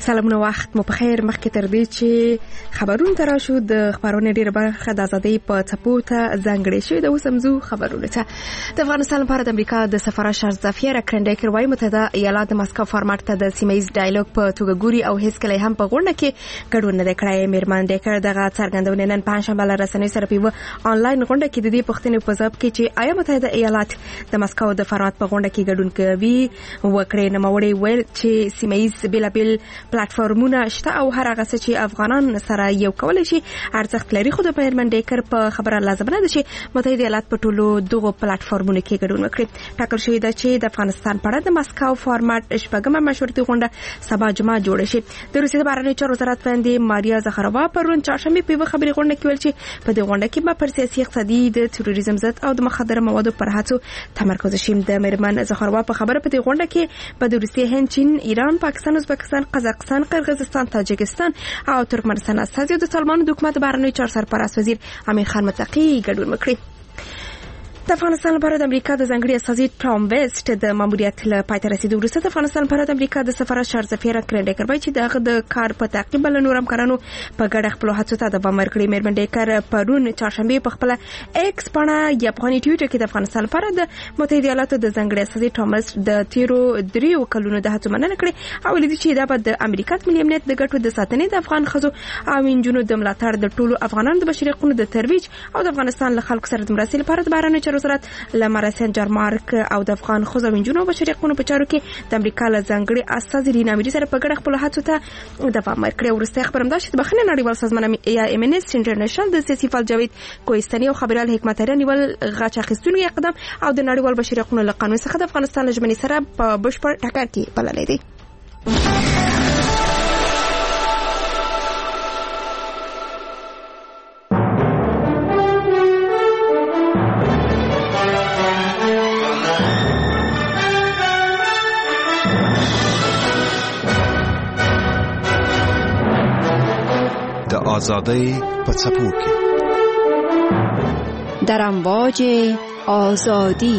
سلامونه وخت مو په خیر. مخکې تر دې چې خبرونه تر شو د خبرونو ډیره برخه د ازادۍ په څپو ته ځانګړې شوې د وسمزو خبرونه ته د افغانستان لپاره د امریکا د سفاره شارزافیر کرنډیکر وايي متحده ایالات د مسکو فارمټ ته د سیمایي ډایالوګ په توګه ګوري او هیڅ کله هم په غونډه کې ګډون نه کړی. میرمن ډیکر دغه څرګندونه نن پنځشنبه له رسنۍ سره په آنلاین غونډه کې د دې پوښتنې په ځواب کې چې آیا متحده ایالات د مسکو د فارمټ په غونډه کې ګډون کوي وکړي. نوموړي ویل چې سیمایي بلابل پلیټفارمونه شته او هر هغه څه چې افغانان سره یو کولای شي ارزښت لري. خو د میرمن ډیکر په خبره لازم نه ده چې متحده ایالات په ټولو دغه پلیټفارمونو کې ګډون وکړي. ټاکل شوی ده چې د افغانستان په اړه د مسکو فارمټ شپږمه مشورتي غونډه سبا جمعه جوړه شي. د روسیې د بهرنیو چارو وزارت باندې ماریا زخاروا پرون چهارشنبه په خبري غونډه کې ویل چې په دې غونډه کې به پر سیاسي اقتصادي د تروریزم ضد او د مخدره موادو پر هڅو تمرکز شي. د میرمن زخاروا په خبره په دې غونډه کې په روسیې، هند، چین، ایران، پاکستان، ازبکستان، قزاقستان، قرغیزستان، تاجکستان او ترکمنستان استازي د طالبانو د حکومت بهرنیو چارو سرپرست وزیر امیر خان متقی ګډون وکړي. د افغانستان لپاره د امریکا د ځانګړي استازي ټام ویسټ د ماموریت له پای ته رسیدو وروسته د افغانستان لپاره د امریکا د سفاره شارزافیر کرنډیکر وايي چې دغه د کار په تعقیب بل نور همکارانو په ګډه خپل هڅو ته دوام ورکړي. میرمن ډیکر پرون چهارشنبه په خپل ایکس باندې افغاني ټویټر کې د افغانستان لپاره د متحده ایالاتو د ځانګړي استازي ټام ویسټ د تیرو 3 کلونو د هڅو مننه کړې او لیدي چې دا به د امریکا د ملي امنیت د ګټو د ساتنې د افغان ښځو او نجونو د ملاتړ د ټولو افغانانو د بشري حقوقو د ترویج او د افغانستان له خلکو سره د مرستې لپاره د بهرنیو چارو وزارت مارسن جارمارک او د افغان ښځو او نجونو بشري حقوقو په چارو کې د امریکا له ځانګړي استازي رینا میری سره په ګډه خپل هڅو ته دوام ورکړي. وروسته خبرم دا چې د بخښنې نړیوال سازمان یا امنیست انټرنیشنل د سیاسي فعال جاوید کوهستاني او خبريال حکمت اریان ول غاچ اخیستونکو اقدام او د نړیوال بشري حقوقو له قانون څخه د افغانستان له ژمنې سره په بشپړ ټکر کې بللې دي. آزادی په څپو کې در امواج آزادی.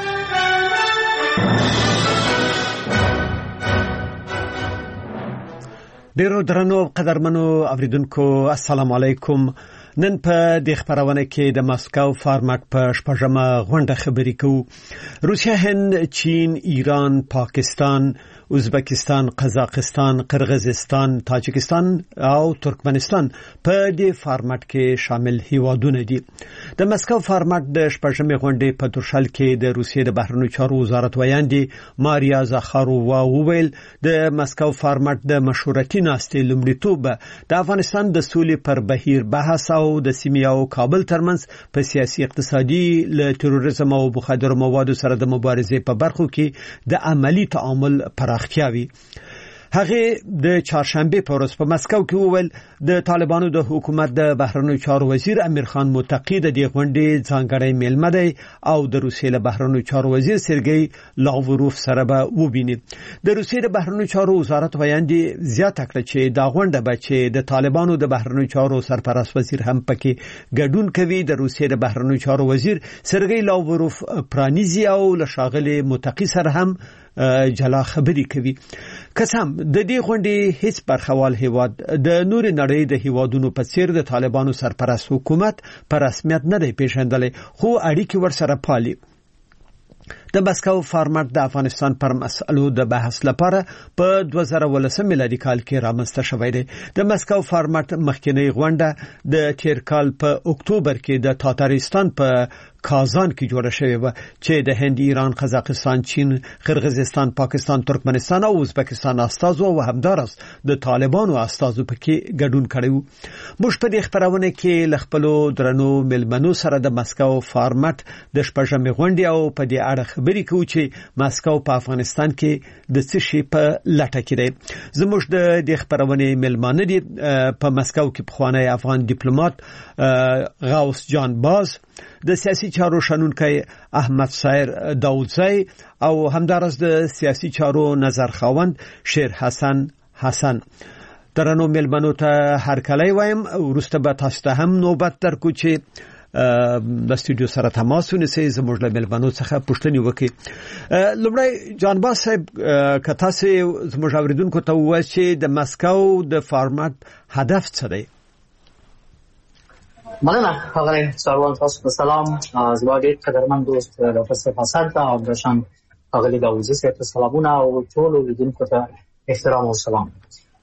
ډیرو درنو قدرمنو اوریدونکو السلام علیکم. نن په د خبرونه کې د مسکو فارمټ په شپږمه غونډه خبرې کوو. روسیا، هند، چین، ایران، پاکستان، ازبکستان، قزاقستان، قرغیزستان، تاجکستان او ترکمنستان په دې فارمټ کې شامل هیوادونه دي. د مسکو فارمټ د شپږمې غونډې په تورشل کې د روسیې د بهرنیو چارو وزارت ویاندې ماریا زخاروا وویل د مسکو فارمټ د مشورتي ناستې لومړیتوب د افغانستان د سولې پر بهیر بحث او د سیمې او کابل ترمنځ په سیاسي، اقتصادي، له تروریزم او مخدر موادو سره د مبارزې په برخو کې د عملی تعامل پراختیاوي. هغه د چهارشنبه په ورځ په مسکو کې وویل د طالبانو د حکومت د بهرنیو چارو وزیر امیر خان متقی د دې غونډې ځانګړی میلمه دی او د روسیې له بهرنیو چارو وزیر سرګی لاوروف سره به وبیني. د روسیې د بهرنیو چارو وزارت ویاندې زیاته کړه چې دا غونډه به چې د طالبانو د بهرنیو چارو سرپرست وزیر هم پکې ګډون کوي د روسیې د بهرنیو چارو وزیر سرګی لاوروف پرانیزي او له ښاغلي متقی سره هم جلا خبري کوي. قسم د دې غونډې هیڅ برخوال هیواد د نور نړۍ د هیوادونو په څیر د طالبانو سرپرست حکومت په رسمیت نه دی پیژندلی، خو اړیکې ورسره پالي. د مسکو فارمټ د افغانستان پر مسئلو د بحث لپاره په 2019 میلادي کال کې رامنځته شوی دی. د مسکو فارمټ مخکینی غونډه د تیر کال په اکتوبر کې د تاتارستان په کازان کې جوړه شوې و چې د هند، ایران، قزاقستان، چین، قرغیزستان، پاکستان، ترکمنستان او ازبکستان استازو او همدارس د طالبانو استازو پکې ګډون کړي. موږ په دې خبرونه کې ل خپل درنو ملمنو سره د مسکو فارمټ د شپږمې غونډې او په دې اړه خبرې کوو چې مسکو په افغانستان کې د څه شي په لټه کې دی. زموږ د دې خبرونه ملمانه دي په مسکو کې پخوانی افغان ډیپلوماټ غوث جان باز، د سیاسي چارو شنونکی احمد سایر داودزی او همدارس د سیاسي چارو نظر خواوند شیر حسن. درنو ملمنو ته هر کله وایم ورسته به تاسو ته هم نوبت درکو چې د استودیو سره تماس ونیسئ زموږ له ملمنو څخه پوښتنې وکړي. لومړی جانباز صاحب که تاسو زموږ اوریدونکو ته ووایئ چې د مسکو د فارمټ هدف څه دی؟ مننه ښاغلی سروان، تاسو ته سلام. زما ډېر قدرمن دوست ډاکټر حسن ته او همداشان ښاغلي داوودزي صاحب ته سلامونه او ټولو لیدونکو ته احترام او سلام.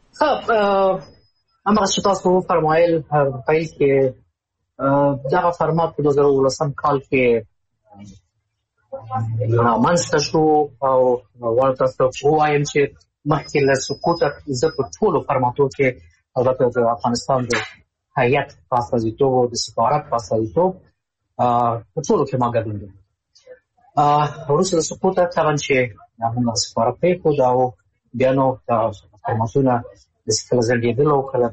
هماغه چې تاسو وفرمایل پیل کې دغه فارمات په 2018 کال کې رامنځته شو او ورته تاسو وایم چې مخکې له سقوطه زه په ټولو فارماتو کې البته د افغانستان د هیئت په استازیتوب او د سفارت په استازیتوب په ټولو کې ما ګډون درلود. وروسته د سقوطه طبعا چې هماغه سفارت پرېښود او بیا نو فارماتونه داسې کله ځنډېدل او کله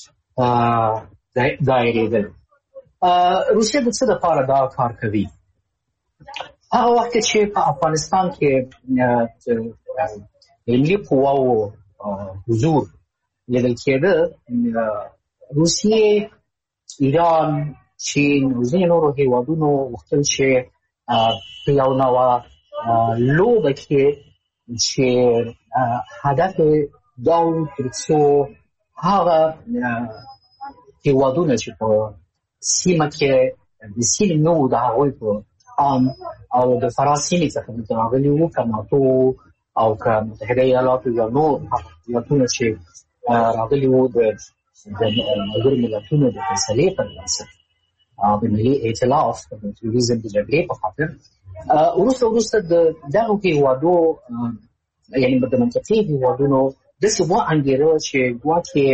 دایرېدل. روسیه د څه دپاره دا کار کوي؟ هغه وخت چې په افغانستان کې ملي قواو حضور لیدل کېده، روسیې، ایران، چین او ځینې نورو هېوادونو غوښتل چې په یو نوعه لوبه کې چې هدف دا و تر څو هغه هېوادونه چې په سیمه کې د سیمې نه وو د هغوی په عام او د فراه سیمې څخه دلته راغلي وو، که ناټو او که متحده ایالاتو یا نور هیوادونه چې راغلي وو د ملګرو ملتونو د فیصلې پر بنسټ د ملي ائتلاف د تروریزم د جګړې په خاطر وروسته د دغو هېوادو یعنې د منطقې هېوادونو داسې وانګېره چې ګواکې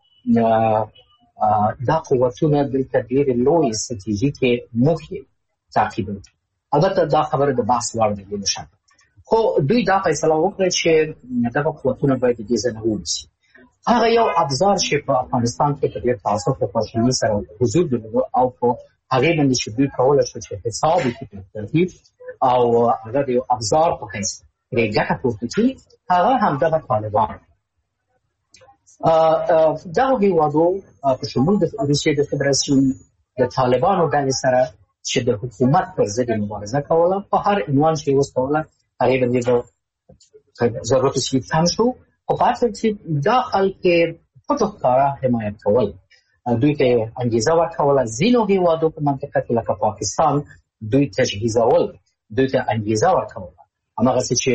دا قوتونه دلته ډېرې لویې ستراتیژیکې موخې تعقیبوي. البته دا خبره د بحث وړ ده بې شک، خو دوی دا فیصله وکړه چې دغه قوتونه باید د دې ځای نه ووځي. هغه یو ابزار چې په افغانستان کې په ډېر تاسف او خواشیني سره حضور درلود او په هغې باندې چې دوی کولی شول چې حساب وکړي په ترتیب او هغه د یو ابزار په حیث پرې ګټه پورته کړي، هغه همدغه طالبان. دغو هېوادو په شمول د روسیې د فدراسیون د طالبانو ډلې سره چې د حکومت پر ضد مبارزه کوله، په هر عنوان چې یې وسپوله هغې باندې د ضرورت شي کم شو، خو په هر څه چې دا خلک یې پټو ښکاره حمایت کول، دوی ته یې انګېزه ورکوله. ځینو هېوادو په منطقه کې لکه پاکستان دوی تجهیزول، دوی ته انګېزه ورکوله. هماغسې چې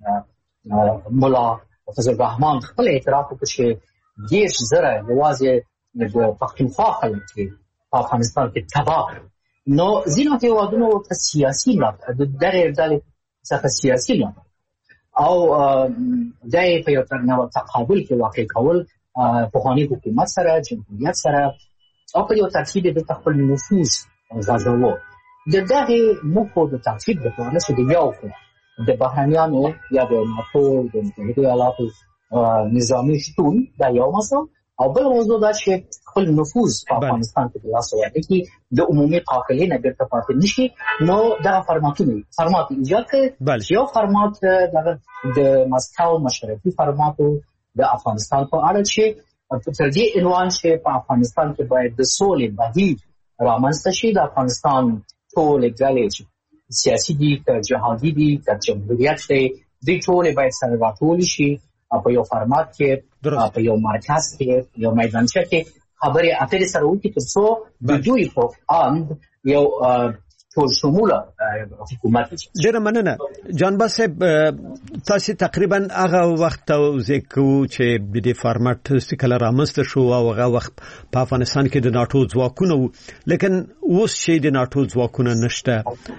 ملا فضل الرحمن خپل اعتراف وکړ چې 10,000 یوازې د پښتونخوا خلک کې په افغانستان کې تباه کړل. نو ځینو هېوادونو ورته سیاسي ملاتړ د دغې ډلې څخه سیاسي ملاتړ او دا یې په یو نوع تقابل کې واقع کول پخواني حکومت سره، جمهوریت سره، او په یو ترتیب یې دلته خپل نفوذ غځاوه. د دغې موخو د تعقیب دپاره چې د یو خوا د بهرنیانو یا د ناټو د متحده ایالاتو نظامي شتون دا یو مسله، او بل موضوع دا چې خپل نفوذ په افغانستان کې د لاسه ورکړي، د عمومي قافلې نه بیرته پاتې نشي. نو دغه فارمات ایجاد کړي. یو فارمات د مسکو مشرفي فارماتو د افغانستان په اړه چې تر دې عنوان چې په افغانستان کې باید د سولې بهیر رامنځته شي، د افغانستان ټولې ډلې چې سیاسي دي، که جهادي دي، که جمهوریت دی، دوی ټولې باید سره راټولې شي په یو فارمات کې، په یو مرکز کې، یو میدانچه کې خبرې اترې سره وکړي تر څو د دوی په اند یو ټول شموله حکومت. ډېره مننه جانباز صاحب، تاسو تقریبا هغه وخت توضیح کوو چې د دې فارمټ کله رامنځته شو او هغه وخت په افغانستان کې د ناټو ځواکونه وو، لیکن اوس چې د ناټو ځواکونه نشته،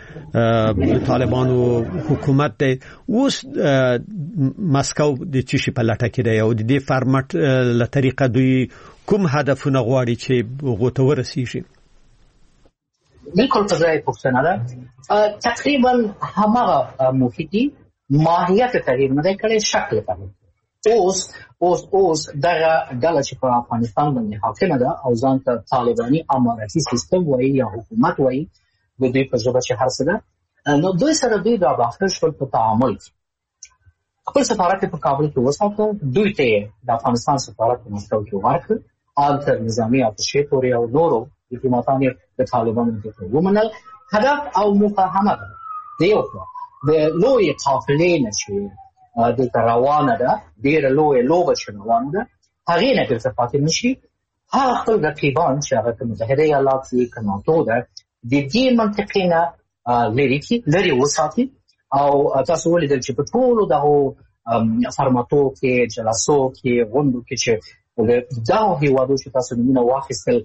د طالبانو حکومت دی، اوس مسکو د چی شي په لټه کې دی او د دې فارمټ له طریقه دوی کوم هدفونه غواړي چې هغو ته ورسیږي؟ بالکل په ځای پوښتنه ده. تقریبا هماغه موخې دي، ماهیت تغییر نه دی کړی، شکل تغییر. اوس دغه ډله چې په افغانستان باندې حاکمه ده او ځان ته طالباني امارتي سیستم وایي یا حکومت وایي، د دوی په ژبه چې هر څه ده، نو دوی سره دوی دا داخل شول په تعامل کې. خپل سفارت په کابل کې وساته، دوی ته د افغانستان سفارت په مسکو کې ورکړ، هلته نظامي اتشې پورې او نورو ډیپلوماتان یې د طالبانو د ومنل هدف او مفاهمه ده د یو د لوی قافلې نه چې د روانه ده ډېر لوی لوبه چې روانه ده هغې نه ګرځه پاتې نشي هغه خپل رقیبان چې هغه که متحده ایالات وي که ناټو ده د دې منطقې نه لرې وساتي او تاسو ولیدل چې په ټولو دغو فرماتو کې جلسو کې غونډو کې چې دغو هېوادو چې تاسو نومونه واخیستل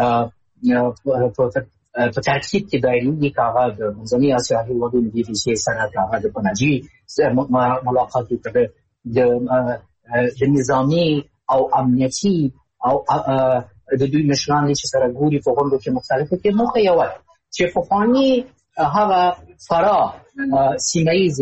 په ترکیب کې دایریږي که هغه د منځنۍ اسیا هېوادونو د روسیې سره که هغه د پناجي ملاقات وکړه د نظامي او امنیتي او د دوی مشران چې سره ګوري په غونډو کې مختلفو کې موخه یوه چې پخواني هغه فرا سیمایي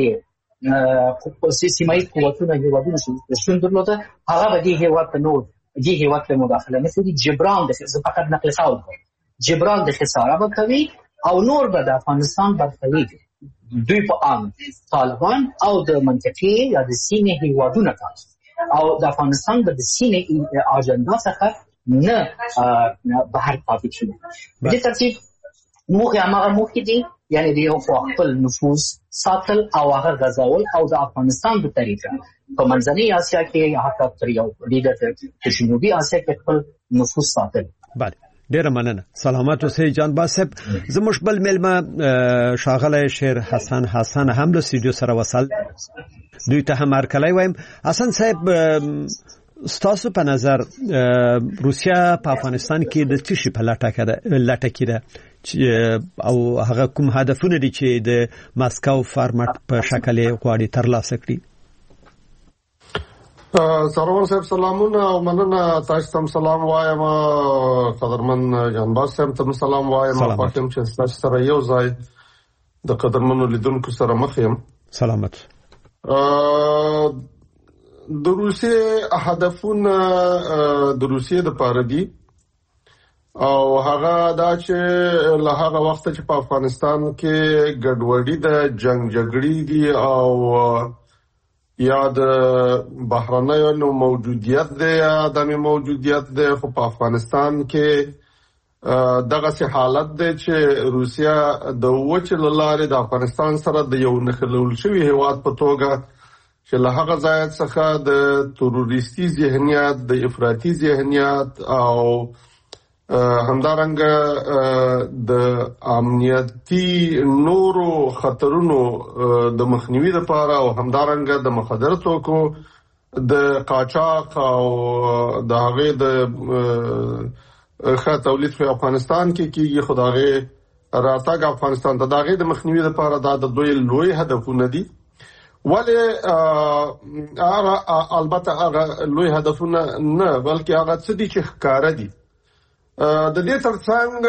قوتونه هېوادونه چې شتون درلوده هغه به دې هېواد ته مداخله نه کوي جبران زه فقط نقل قول کوم جبران د خساره به کوي او نور به د افغانستان برخوي دوی په عام طالبان او د منطقې یا د سیمې هېوادونه کار او د افغانستان به د سیمې اجنډا څخه نه بهر پاتې کېږي په دې ترتیب موخې هماغه موخې دي یعنې د یو خپل نفوذ ساتل او هغه غځول او د افغانستان په طریقه په منځنۍ اسیا کې حتی تر یو لیدر په جنوبي اسیا کې خپل نفوذ ساتل. بله ډیره مننه. سلامات اوسئ جان باسب. زموږ بل مېلمه ښاغلی شیر حسن هم له سټوډیو سره وصل دوی ته هم هرکلی وایم. حسن صاحب ستاسو په نظر روسیا په افغانستان کې د څه شي په لټه کې ده او هغه کوم هدفونه دي چې د ماسکو فارمټ په شکل غواړي ترلاسه کړي؟ سرور صاحب سلامونه او مننه. تاسو ته سلام وایم قدرمن جانباز صاحب ته سلام وایم پاتم چې تاسو سره یو ځای د قدرمنو لیدونکو سره مخ یم. سلامت. د روسیې هدفونه د روسیې د پاره دي او هغه دا چې له هغه وخت چې په افغانستان کې ګډوډي د جنگ جګړې دي او یا د بهرنیو موجودیت دی یا عدم موجودیت دی خو په افغانستان کې دغه سي حالت دی چې روسیا د وچ لاره د افغانستان سره د یو نخلول شوی هیواد په توګه چې له هغه ځای څخه د تروریستي ذهنیت د افراطي ذهنیت او همدارنګه د امنیتي نورو خطرونو د مخنیوي لپاره او همدارنګه د مخدر توکو د قاچاق او د هغه د تولید په افغانستان کې کیږي خدای راتګ افغانستان ته دغه د مخنیوي لپاره د دوی لوی هدفونه دي. ولی البته هغه لوی هدفونه نه بلکې هغه څه دي چې ښکاره دي. د دې ترڅنګ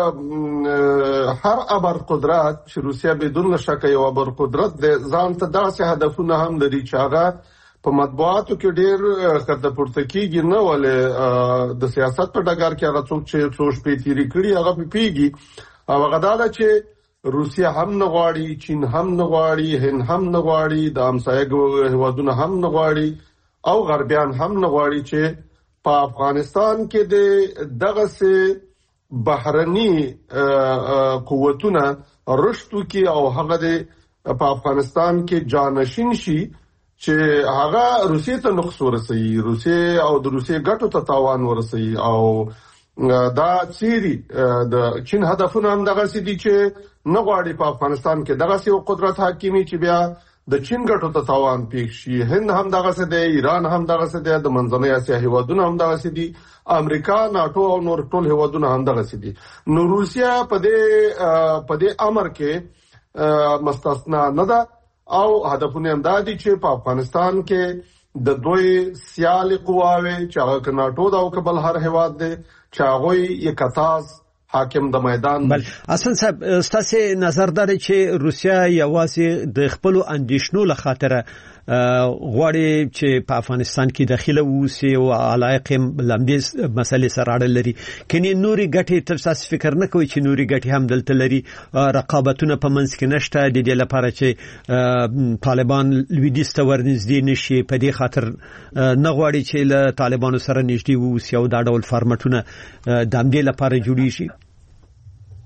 هر ابر قدرت چې روسیا بدون شک یو ابر قدرت د ځان ته داسې هدفونه هم لري چې هغه په مطبوعاتو کې ډېر کته پورته کیږي نه ولې د سیاست په ډګر کې هغه څوک چې څو شپې تیری کړي هغه پیږي او هغه دا چې روسیا هم نه غواړي چین هم نه غواړي هند هم نه غواړي د همسایه هیوادونه هم نه غواړي او غربیان هم نه غواړي چې په افغانستان کې د دغه سه بهرني قوتونه رشتو کې او هغه په افغانستان کې جانشین شي چې هغه روسیې ته نقص ورسوي روسیې او د روسیې ګټو ته تاوان ورسوي او دا چیرې د چین هدفونه هم دغه سي دي چې نه غواړي په افغانستان کې دغه سي قدرت حاکمي چې بیا د چین ګټو ته تاوان پیښ شي. هند هم دغه څه دی، ایران هم دغه څه دی، د منځنۍ اسیا هیوادونه هم دغه څه دي، امریکا ناټو او نور ټول هیوادونه هم دغه څه دي. نو روسیا په دې امر کې مستثنا نه ده او هدفونه هم دا دي چې په افغانستان کې د دوی سیالي قواوي چې هغه ناټو دا او کبل هر هیواد دی چې هغه یې کتاز حاکم د میدان. بل اصل صاحب ستاسو نظر دا دی چې روسیا یوازې د خپل اندیشنو لخاطر غواړي چې په افغانستان کې داخله ووسي او علایق لمدې مسلې سره اړه لري کینی نوري ګټې تر تاسو فکر نه کوي چې نوري ګټې هم دلته لري رقابتونه په منځ کې نشته د دې لپاره چې طالبان لویدیځ ته ورنږدې نشي په دې خاطر نه غواړي چې له طالبانو سره نږدې ووسي او دا ډول فارمټونه د همدې لپاره جوړی شي.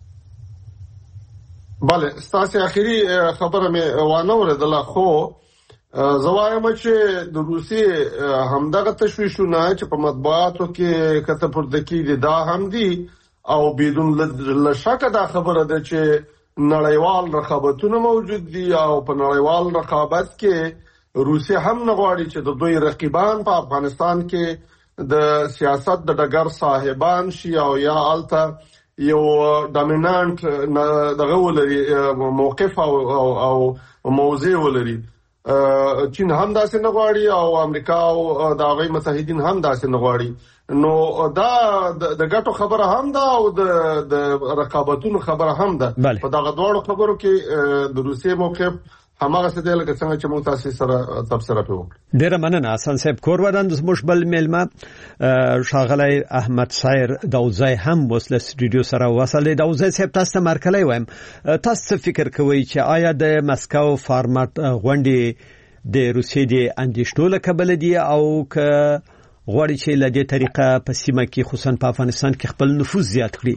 بله ستاسو اخیری خبره مې وانه ورېدله خو زوایم چې د روسي همدغه تشویشونه چې په مطبوعاتو کې کته پردکی دي دا هم دي او بدون لشک دا خبره ده چې نړیوال رقابتونه موجود دي او په نړیوال رقابت کې روسي هم نه غواړي چې د دوی رقیبان په افغانستان کې د سیاست د ډګر صاحبان شي او یا الته یو ډامینانت دغه ولري موقف او موضوع ولري چین هم داسې نه غواړي او امریکا او د هغوی متحدین هم داسې نه غواړي نو دا د ګټو خبره هم ده او د رقابتونو خبره هم ده په دغه دواړو خبرو کې د روسیې موقف هماغه څه دی لکه څنګه چې موږ تاسو سره تبصره کوو. ډیره مننه حسن صاحب کورودان د زموږ بل میلمه ښاغلی احمد صایر داوزی هم وسله سټوډیو سره وصلې. داوزی صاحب تاسو ته مرکلی وایم تاسو فکر کوئ چې آیا د مسکو فارمټ غونډې د روسیې د اندېښنو له کبله دي او که غواړي چې له دې طریقه په سیمه کې خصوصا په افغانستان کې خپل نفوذ زیات کړي؟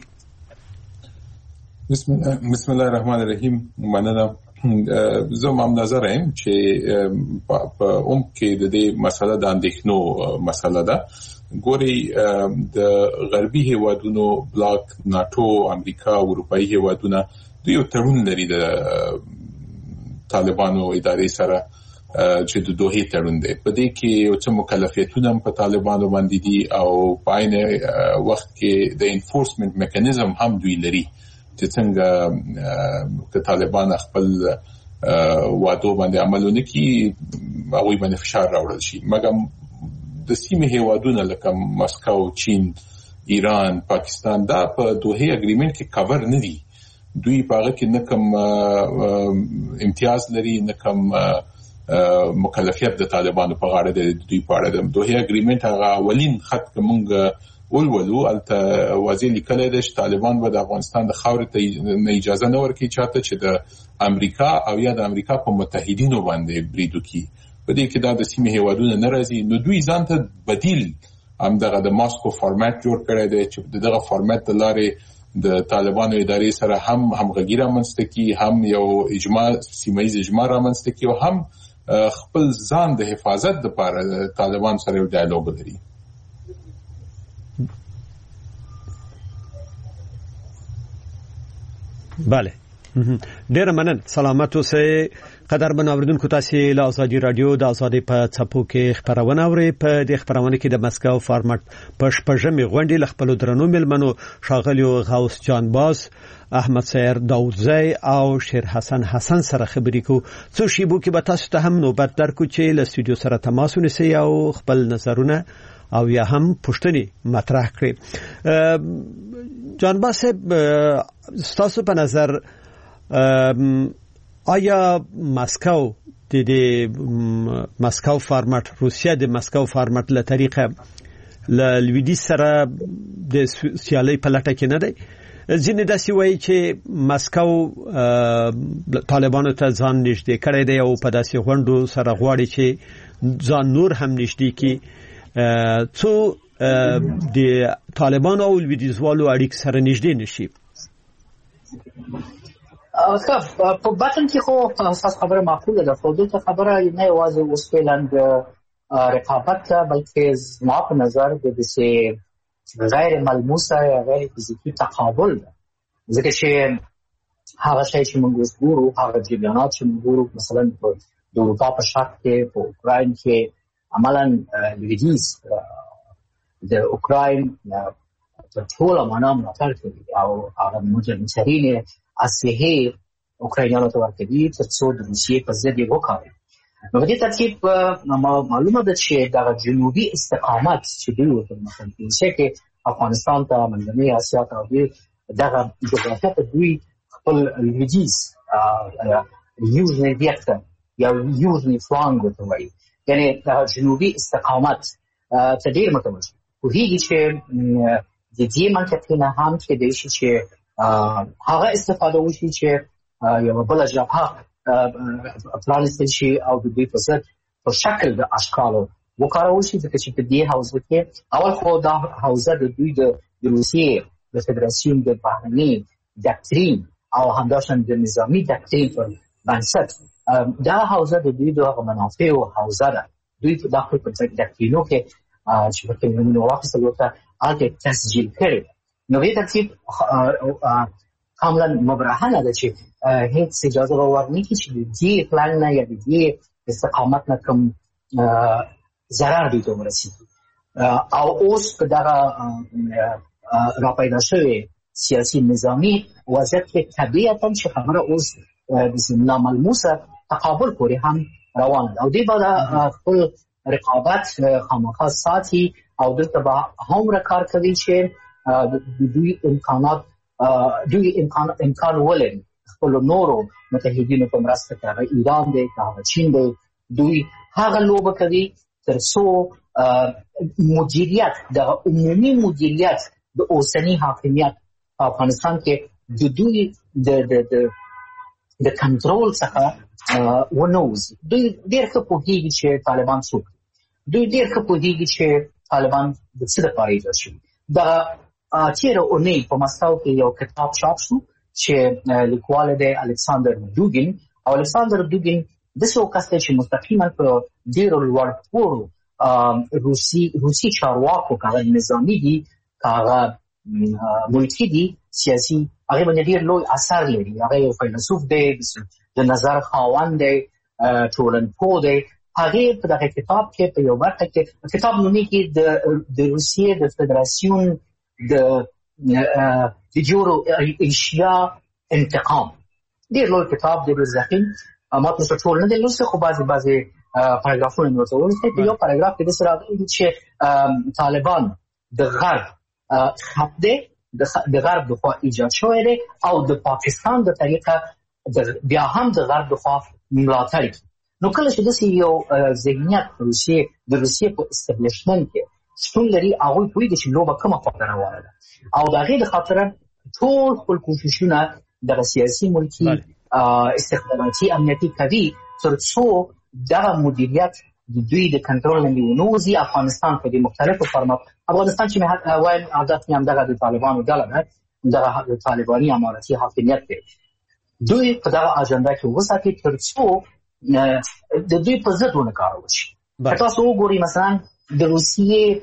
بسم الله الرحمن الرحیم. مننه. زه هم نظر یم چې په کې د دې مسله د اندېښنو مسله ده. ګوري د غربي هیوادونو بلاک ناتو امریکا اروپایي هیوادونه دوی تړون لري د طالبانو ادارې سره چې د دوه تړون دی. په دې کې یو څه مکلفیتونه په طالبانو باندې دي او په عین وخت کې د انفورسمنت میکانیزم هم دوی لري چې څنګه که طالبان خپل وعدو باندې عملونه کوي هغوی باندې فشار راوړل شي. مګر د سیمې هیوادونه لکه مسکو، چین، ایران، پاکستان دا په دوه اګریمنت کې کور نه دي. دوی په هغه کې نه کوم امتیاز لري نه کوم مکلفیت د طالبانو په غاړه د دوی په اړه. د دوه اګریمنت هغه اولین خط کومګ ولولو الته واضح لیکلی دی چې طالبان به د افغانستان د خاورې ته اجازه نه ورکوي چاته چې د امریکا او یا د امریکا په متحدینو باندې برید وکړي. په دې کې دا د سیمې هیوادونه نه راځي. نو دوی ځان ته بدیل همدغه د ماسکو فارمټ جوړ کړی دی چې دغه فارمټ د لارې د طالبانو ادارې سره هم همغږي رامنځته کړي، هم یو اجماع سیمه ییز اجماع رامنځته کړي او هم خپل ځان د حفاظت لپاره طالبان سره یو ډایالوګ لري. بله ډیره مننه. سلامت اوسئ. قدرمن اوریدونکو تاسو له ازادي رادیو د ازادي په څپو کې خبرونه اورئ. په دې خبرونه کې د مسکو فارمټ په شپږمې غونډې له خپل درنو ملمنو ښاغلیو غوث جان باز، احمد صایر داوزی او شیر حسن سره خبرې کوو. څو شیبو کې به تاسو ته هم نوبت درکو چې له سټوډیو سره تماس ونیسئ او خپل نظرونه او یا هم پوښتنې مطرح کړئ. جان باز صاحب ستاسو په نظر آیا مسکو د مسکو فارمټ روسیا د مسکو فارمټ له طریقه له لویدیځ سره د سیالۍ په لټه کې نه دی؟ ځینې داسې وایي چې مسکو طالبانو ته ځان نږدې کړی دی او په داسې غونډو سره غواړي چې ځان نور هم نږدې کړي څو د طالبانو او لویدیځوالو اړیکې سره نږدې نشي. په باطن کې خو اساس خبره معقوله ده، خو دغه خبره نه یوازې اوس فعلا د رقابت بلکې زما په نظر د دې غیر ملموسه یا غیر فزیکی تقابل ده. ځکه چې هغه شی چې موږ ګورو، هغه جریانات چې موږ ګورو مثلا په اروپا په شرق کې، په اوکراین کې عملاً لویدیځ د اوکراین په ټول معنا ملاتړ کوي او هغه مجرمین اسلحه اوکراینانو ته ورکوي ترڅو د روسیې په ضد یې وکاروي. نو په دې ترتیب معلومه ده چې د جنوبي استقامت چې دوی ورته مثلا کې افغانستان ته، منځنۍ اسیا ته دغه جغرافیه ته دوی خپل لویدیځ یوزنی ویکتر یا یوزنی فلانګ ورته وایي، یعنې د جنوبي استقامت ته ډېر متوجه پوهېږي چې د دې منطقې نه هم کېدای شي چې هغه استفاده وشي چې یو بله جبهه پرانیستل شي او د دوی په ضد په شکل د اشکالو وکارول شي. ځکه چې په دې حوزه کې اول خو دا حوزه د دوی د روسیې د فدراسیون د بهرني دکترین او همداشان د نظامی دکترین پر بنسټ دا حوزه د دوی د منافع او حوزه ده. دوی په داخل په دکترینو کې چې په کومو واقعي ته اته تسجیل کړي. نو به ترتیب کاملا مبرهنه ده چې هیڅ اجازه ورنه کی چې دې پلان نه یا دې استقامت نه کوم ضرر دي ته ورسیږي. او اوس په دغه را پیدا شوی سیاسي نظامی وضعیت کې طبیعتاً چې خبره اوس د ناملموسه تقابل پورې هم روان ده او دې بعد خپل رقابت خامخا ساتي او دلته به هم کار کوي چې دوی امکان ولري خپل نورو متحدینو په مرسته کې هغه ایران دی هغه چین دی دوی هغه لوبه کوي تر څو مدیریت د عمومي مدیریت د اوسنی حاکمیت افغانستان کې د دوی د کنټرول څخه ونوځي. دوی ډېر ښه پوهېږي چې طالبان څوک دي. دوی ډېر ښه پوهېږي چې طالبان د څه لپاره ایجاد شوي. د تېره اونۍ په مسکو کې یو کتاب چاپ شو چې لیکوال دی الکساندر دوګین او الکساندر دوګین داسې یو کس دی چې مستقیما په ډېرو لوړ پوړو روسي چارواکو که هغه نظامي دي که هغه ملکي دي سیاسي هغې باندې ډېر لوی اثر لري. هغه یو فیلسوف دی د نظر خاوند دی ټولنپوه دی. هغې په دغه کتاب کې په یو برخه کې کتاب نومېږي د روسیې د فدراسیون د جورو ایشیا انتقام. ډېر لوی کتاب دی ضخیم. ما تاسو ټول نه دی لوستی خو بعضې پاراګرافونه مې ورته ولوستل. په یو پاراګراف کې داسې راغلي چې طالبان د غرب خط دی د غرب د خوا ایجاد شوی دی او د پاکستان د طریقه بیا هم د غرب د خوا ملاتړ کوي. نو کله چې داسې یو ذهنیت د روسیې په استبلیشمنټ کې شتون لري هغوی پوهېږي چې لوبه کومه خواته روانه ده او د هغې د خاطره ټول خپل کوششونه دغه سیاسي ملکي استخباراتي امنیتي کوي تر څو دغه مدیریت د دوی د کنټرول لاندې ونوځي. افغانستان په دې مختلفو فارمات افغانستان چې وایم عادت یې همدغه د طالبانو ډله ده دغه د طالباني اماراتي حاکمیت دی. دوی په دغه اجنډا کې وساتي تر څو د دوی په ضد ونه کار وشي. که تاسو وګورئ مثلا د روسیې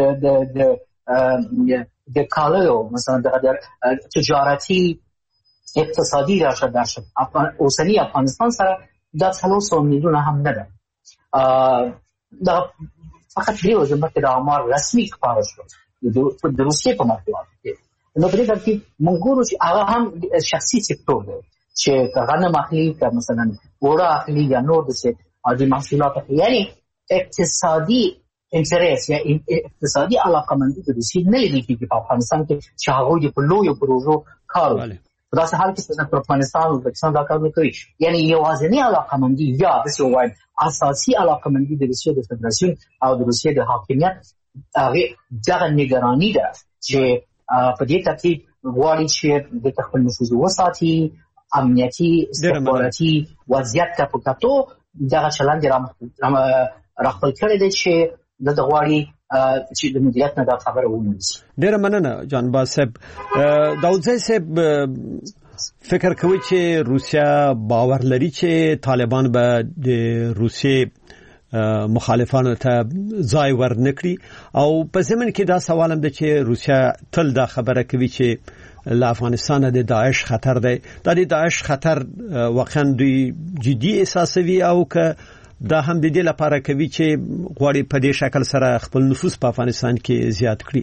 د کالیو مثلا د تجارتي اقتصادي راشه درشه اوسنی افغانستان سره دا 300 میلیونه هم نه ده. دا فقط یو ځل چې د آمار رسمي ښکاره شو د روسیې په مطبوعاتو کې. نو په دې ترتیب موږ ګورو چې هغه هم شخصي سکتور دی چې که غنم اخلي که مثلا اوړه اخلي یا نور داسې عادي محصولات اخلي. یعنې اقتصادي انټرس یا اقتصادي علاقه‌مندي د روسیې نه لیدل کېږي په افغانستان کې چې هغوی په لویو پروژو کار وکړي. په داسې حال کې چې افغانستان او پاکستان دا کار نه کوي. یعنې یوازینی علاقه‌مندي یا داسې ووایم اساسي علاقه‌مندي د روسیې د فدراسیون او د روسیې د حاکمیت هغې دغه نګراني ده چې په دې ترتیب غواړي چې د خپل نفوذ وساتي امنیتي استخباراتي وضعیت ته په کتو دغه چلند راخپل کړی دی چې د غواړي چې د مدیریت نه دا خبره ونیسي. ډېره مننه جانباز صاحب. داودزی صاحب فکر کوي چې روسیا باور لري چې طالبان به د روسیې مخالفانو ته ځای ورنکړي او په ضمن کې دا سوال هم ده چې روسیا تل دا خبره کوي چې له افغانستان د داعش خطر دی. دا د داعش خطر واقعا دوی جدي احساسوي او که دا هم د دې لپاره کوي چې غواړي په دې شکل سره خپل نفوذ په افغانستان کې زیات کړي.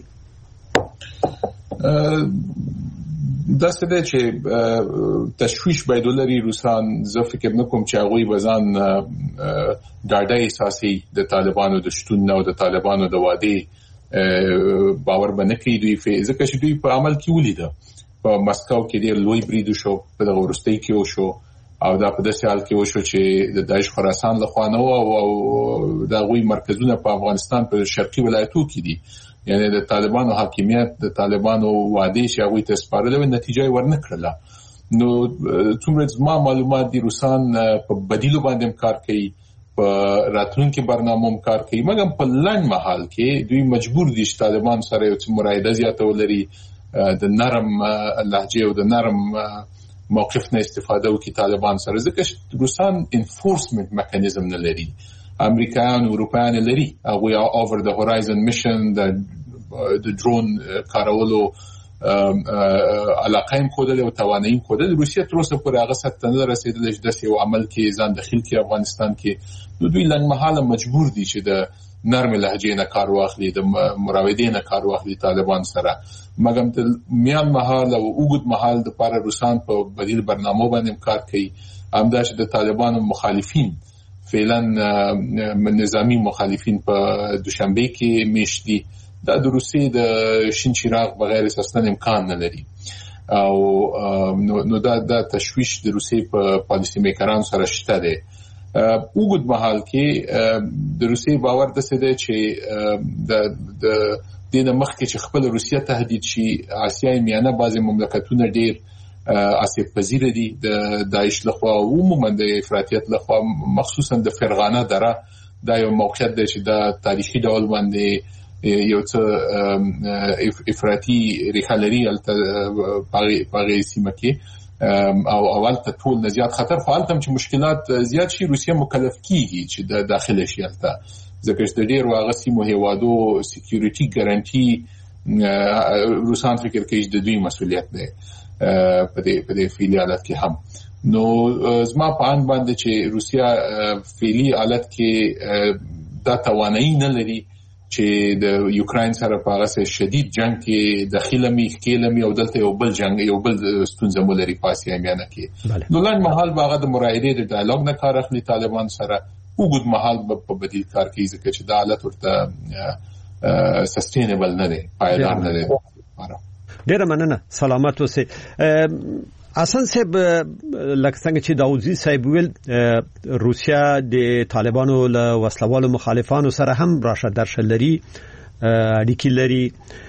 دا څه دی چې تشویش باید ولري روسان. زه فکر نه کوم چې هغوی به ځان ډاډه احساسي د طالبانو د شتون نه او د طالبانو د وعدې باور به نه کوي دوی ځکه چې دوی په عمل کې ولیده. په مسکو کې ډېر لوی برید شو په دغه وروستۍ کې وشو او دا په داسې حال کې وشو چې د داعش خراسان لخوا نه او د هغوی مرکزونه په افغانستان په شرقي ولایتو کې دي. یعنی د طالبانو حاکمیت د طالبانو وعدې چې هغوی ته سپارلې وې نتیجه یې ورنه کړله. نو څومره زما معلومات دي روسان په بدیلو باندې کار کوي په راتلونکي برنامه هم کار کوي مګر په لنډ مهال کې دوی مجبور دي چې طالبان سره یو څه مرایده زیاته ولري د نرم لهجه او د نرم موقف نه استفاده وکړي طالبان سره، ځکه چې روسان انفورسمنت میکانیزم نه لري. امریکایان او اروپایان لري، هغوی اوور د هورایزن میشن د درون کارولو علاقه هم ښودلې او توانایي هم ښودلې. روسیه تر اوسه پورې هغه سطح ته نه رسېدلی چې داسې یو عمل کې ځان دخیل کړي افغانستان کې. نو دوی لنډمهاله مجبور دي چې د نرم لهجې نه کار واخلي، د مراودې نه کار واخلي طالبان سره، مګر د میان مهال او اوږد مهال دپاره روسان په بدیل برنامو باندې کار کوي. همدا چې د طالبانو مخالفین فعلا نظامی مخالفین په دوشنبه کې میشت دي، دا د روسیې د شین چراغ بغیر اساساً امکان نه لري. او نو دا تشویش د روسیې په پالیسي میکرانو سره شته دی. اوږد مهال کې د روسیې باور داسې دی چې د دې نه مخکې چې خپل روسیه تهدید شي، آسیای میانه بعضې مملکتونه ډېر آسیب پذیره دي د داعش لخوا او عموما د افراطیت لخوا، مخصوصا د فرغانه دره. دا یو موقعیت دی چې دا تاریخي ډول باندې یو څه افراطي ریښه لري هلته په هغې سیمه کې، او هلته ټول نه زیات خطر. خو هلته هم چې مشکلات زیات شي روسیه مکلف کیږي چې د داخله شي هلته، ځکه چې د ډېرو هغه سیمو هېوادو سیکیورټي ګارانټي روسان فکر کوي چې د دوی مسؤلیت دی په دې فعلي حالت کې هم. نو زما په اند باندې چې روسیه فعلي حالت کې دا توانایي نه لري چې د یوکراین سره په هغه شدید جنگ کې داخله می ښکېله می او دلته یو بل جنگ یو بل ستونزه ولري په آسیا میانه کې. نو لنډمهال به هغه د مراعدې د ډایالوګ نه کار اخلي طالبان سره، اوږد مهال په بدیل کار کوي، ځکه چې دا حالت ورته سسټینبل نه دی، پایدار نه دی. ډېره مننه، سلامت اوسئ. حسن صاحب، لکه څنګه چې داوودزي صاحب ویل، روسیا د طالبانو له وسلوالو مخالفانو سره هم راشه درشه لري، اړیکې لري.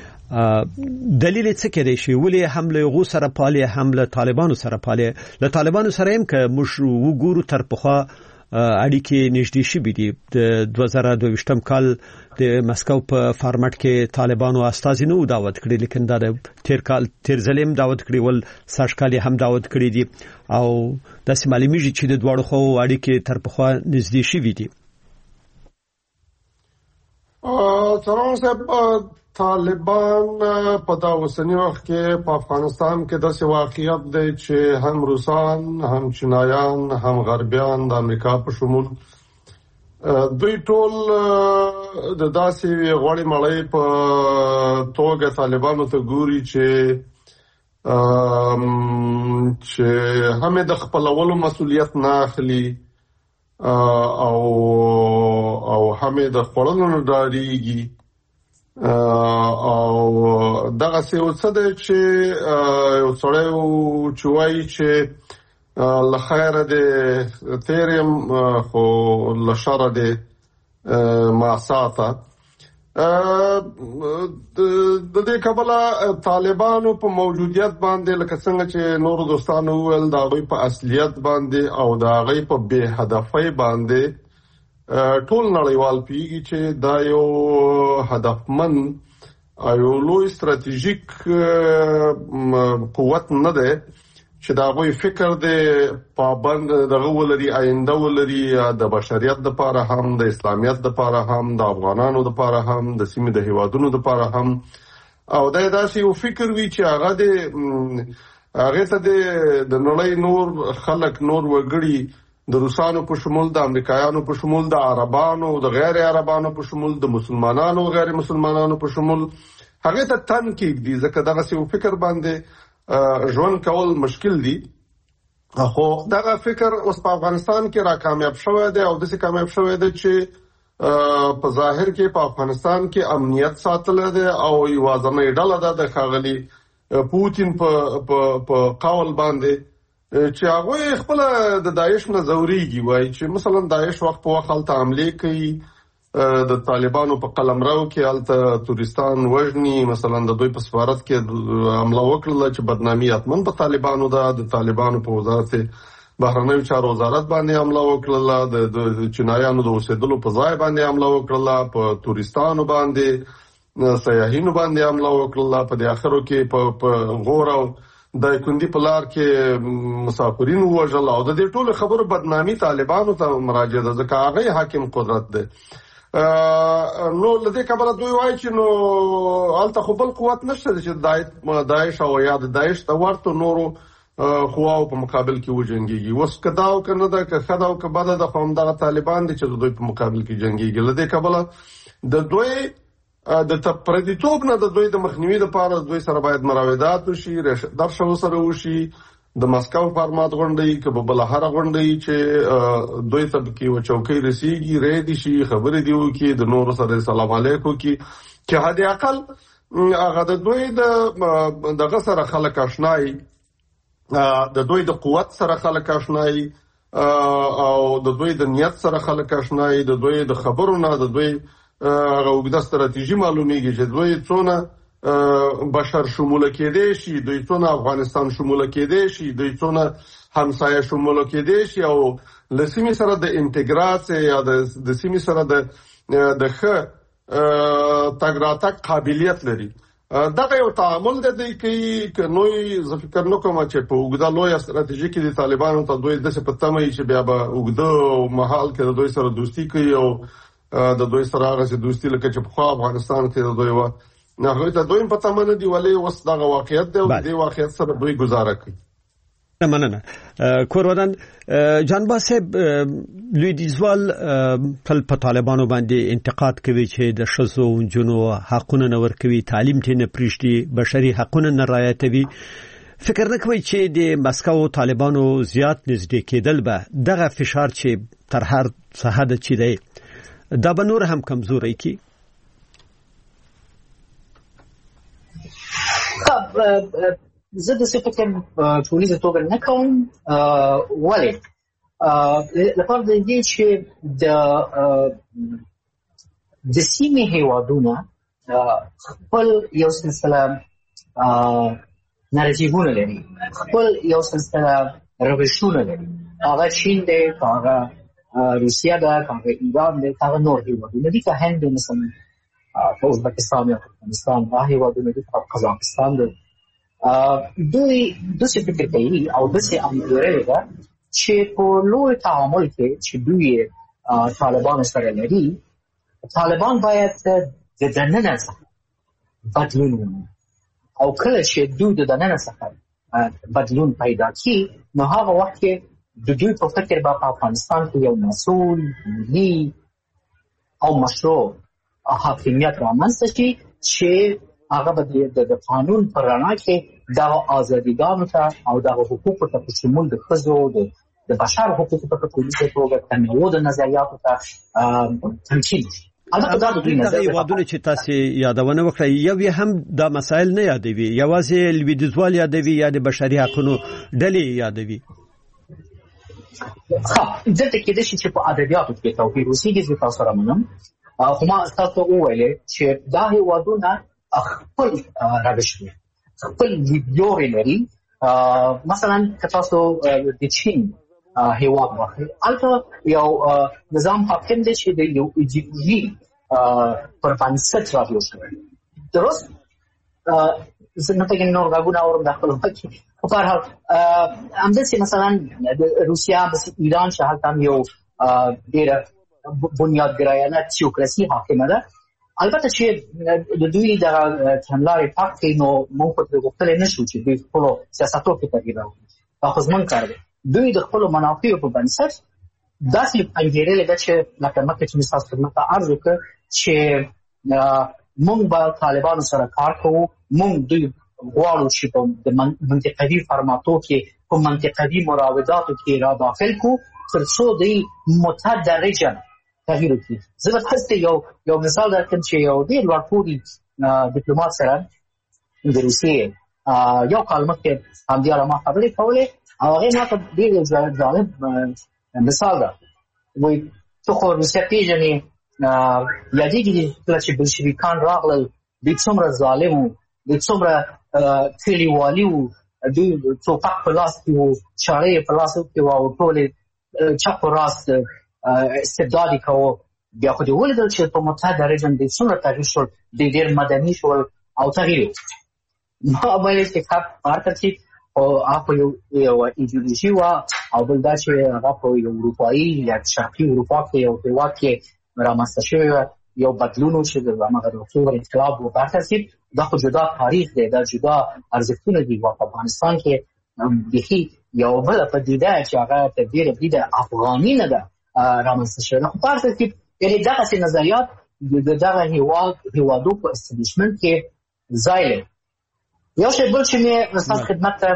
دلیل څه کېدای شي ولې هم له هغو سره پالي هم له طالبانو سره پالي؟ له طالبانو سره هم که موږ وګورو تر پخوا اړیکې نږدې شوي دي. د 2022 کال د مسکو په فارمټ کې طالبانو استازي نه دعوت کړي، لیکن دا د تیر ځل هم دعوت کړي ول، سږ کال هم دعوت کړي دي، او داسې معلومیږي چې د دواړو خواو اړیکې تر پخوا نږدې شوي دي. سلام صاحب، طالبان په دا اوسني وخت کې په افغانستان کې داسې واقعیت دی چې هم روسان، هم چینایان، هم غربیان د امریکا په شمول دوی ټول د داسې غوړې مړۍ په توګه طالبانو ته ګوري چې هم د خپلولو مسؤلیت نه اخلي او هم د خوړلو نه ډارېږي. او دغه څه یو څه دی چې یو سړی چې وایي چې له خیره دی تېر یم خو له شره دی معصاته. د دې کبله طالبانو په موجودیت باندې لکه څنګه چې نورو دوستانو وویل، د هغوی په اصلیت باندې او د هغوی په بې هدفۍ باندې ټول نړیوال پیږي چې دا یو هدفمند او یو لوی ستراتیژیک قوت نه دی چې د هغوی فکر دی پابند دغه ولري، آینده ولري، د بشریت دپاره هم، د اسلامیت دپاره هم، د افغانانو دپاره هم، د سیمې د هیوادونو دپاره هم. او دا داسې یو فکر وي چې هغې ته د نړۍ نور خلک، نور وګړي، د روسانو په شمول، د امریکایانو په شمول، د عربانو، د غیر عربانو په شمول، د مسلمانانو او غیر مسلمانانو په شمول هغې ته تن کېږدي، ځکه دغسې یو فکر باندې ژوند کول مشکل دي. خو دغه فکر اوس په افغانستان کې را کامیاب شوی دی، او داسې کامیاب شوی دی چې په ظاهر کې په افغانستان کې امنیت ساتلی دی، او یوازنۍ ډله ده د ښاغلي پوتین په قول باندې چې هغوی خپله د داعش نه ځورېږي، وایي چې مثلا داعش وخت په وخت هلته حملې کوي، د طالبانو په قلمرو کې هلته تورستان وژني. مثلا د دوی په سفارت کې حمله وکړله چې بدنامي حتمن په طالبانو ده، د طالبانو په وزارت بهرنیو چارو وزارت باندې حمله وکړله، د چینایانو د اوسېدلو په ځای باندې حمله وکړله، په تورستانو باندې سیاحینو باندې حمله وکړله، په دې اخرو کې په غور او د کندي په لار کې مسافرین وژل او د دې ټولو خبرو بدنامي طالبانو ته مراجعه ده ځکه هغه حاکم قدرت ده. نو لدې کبره دوی وایي چې نو الته خو بل قوت نشته چې داعش او یا د داعش ته ورته نورو خواو په مقابل کې وجنګيږي. وس کدا او کنه دا که خدا او که بده د قوم دغه طالبان دي چې دوی په مقابل کې جنګيږي. لدې کبله د دوی د تپردیتوب نه د دوی د مخنیوي لپاره دوی سره باید مراودات وشي، درشل سره وشي، د مسکو فارمات غونډي کې بل هر غونډي چې دوی ته کې و چوکۍ رسیږي ریدي شي خبرې دی وکي د نور سره سلام علیکم چې هدي عقل هغه د دوی د غسر خلک آشنای د دوی د قوت سره خلک آشنای او د دوی د نیت سره خلک آشنای د دوی د خبرو نه د دوی غوګه ستراتیژي معلومیږي چې دوی څونه بشر شموله کېدې شي، دوی څونه افغانستان شموله کېدې شي، دوی څونه همسایه شموله کېدې شي او لسیمې سره د انټګراسي یا د سیمې سره د ښه تګ راتګ قابلیت لري. دغه یو تعامل د دې کې نوې ذکر نه کوم چې په وګړه لوی ستراتیژي کې د طالبانو ته دوی د څه پتمه چې بیا به وګړه محل کې د دوی سره دوستی کوي او د دوی سره هغه دوستی لکه چې په افغانستان کې د دوی و نه هغه ته دوی پته مونږ دی ولې وس دغه واقعیت دی او د واقعیت سره دوی گزاره کوي. مننه کورودان جانبا صاحب لویدیزوال په طالبانو باندې انتقاد کوي چې د شذو جنو حقونه نه ورکوي، تعلیم ته نه پریږدي، بشري حقونه نه رعایتوي. فکر نه کوي چې د مسکو طالبانو زیات نږدې کېدل به دغه فشار چې تر هر څه حد چي دی دا به نور هم کمزوري کی؟ زه د څه فکر ټولنیزه توګه نه کوم ولې لپاره د دې چې د سیمې هیوادونه خپل یو سلسله نریټیوونه لري، خپل یو سلسله روشونه لري. هغه چین دی، هغه روسیه ده، هغه ایران دی، هغه نور هیوادونه دي، که هند مثلا په ازبکستان یا افغانستان هغه هیوادونه دي، قزاقستان دی. دوی داسې فکر کوي او داسې انګیرنه ده چې په لوی تعامل کې چې دوی طالبان سره لري، طالبان باید د دننه څخه بدلون ومومي او کله چې دوی د دننه څخه بدلون پیدا کړي نو هغه وخت کې د دوی په فکر به په افغانستان کې یو مسؤل، ملي او مشروع حاکمیت رامنځته شي چې هغه به د قانون پر رڼا کې دغه ازادیګانو ته او دغه حقوقو ته په شمول د ښځو د بشر حقوقو ته په کلیزه توګه تنوع د نظریاتو ته تمثیل شي. البته دا د دوی نظر هیوادونه چې تاسو یادونه وکړئ یو هم دا مسایل نه یادوي، یوازې لویدیځوال یادوي یا د بشري حقوقو ډلې یادوي. دلته کې د شي چې په ادبیاتو کې توپیر اوسېږي. زه تاسو سره منم خو ما تاسو وویل چې دا هیوادونه خپل روش لري، خپل لیدلوري لري. مثلا که تاسو د چین هیواد واخلئ، هلته یو نظام حاکم دی چې د یو ایډیولوژي پر بنسټ راجوړ شوی. درست زه نه پوهېږم نور غږونه اورم د خپلواکۍ خو په هر حال همداسې مثلا د روسیه همداسې ایران چې هلته هم یو ډېره بنیادګرایانه تیوکراسي حاکمه ده. البته چې د دوی د کړنلارې پاک کې نو موږ په غوښتلی نه شو چې دوی خپلو سیاستو کې تغییر راوړي. دا خو زموږ کار دی. دوی د خپلو منافعو په بنسټ داسې انګېرلې ده چې لکه مخکې چې مې ستاسو خدمت ته عرض وکړ چې موږ به طالبانو سره کار کوو، موږ دوی غواړو چې د منطقوي فرماتو کې په منطقوي مراوداتو کې را داخل کړو تر څو دوی متدرجا تغییر وکړي. زه به تاسو یو مثال درکړم چې یو ډېر لوړپوړي ډیپلومات سره د روسیې یو کال مخکې همدې اړه ما خبرې کولې او هغې ما ته ډېر جالب مثال ده. وایي ته خو روسیه پېژنې، یادېږي کله چې بلشویکان راغلل دوی څومره ظالم وو، دوی څومره کلیوالي وو، دوی ټوپک په لاس کې وو، چاړې په لاس کې وو او ټولې چپ و راست استبدادي کوو. بیا خو دې ولیدل چې په متدرجا دوی څومره تغییر شول، دوی ډېر مدني شول او تغییر ما ویل چې هر ترتیب او هغه یو ایدئولوژي وا او بل دا چې هغه په یو اروپאי یا شرقي اروپا کې یو هیواد کې رامنځته شوی یو بدلون چې د اکتوبر انقلاب و برخاست دا خو جدا تاریخ دی دا جدا ارزښتونه دي په افغانستان کې بخي یو بل پدیده چې هغه تبدیل د افغاني نه ده رامنځته شوی خو پارس کې یعنی دغه نظریات دغه هیوادو په استابلیشمنت کې ځای لري یو شی بل چې مې ستاسو خدمت ته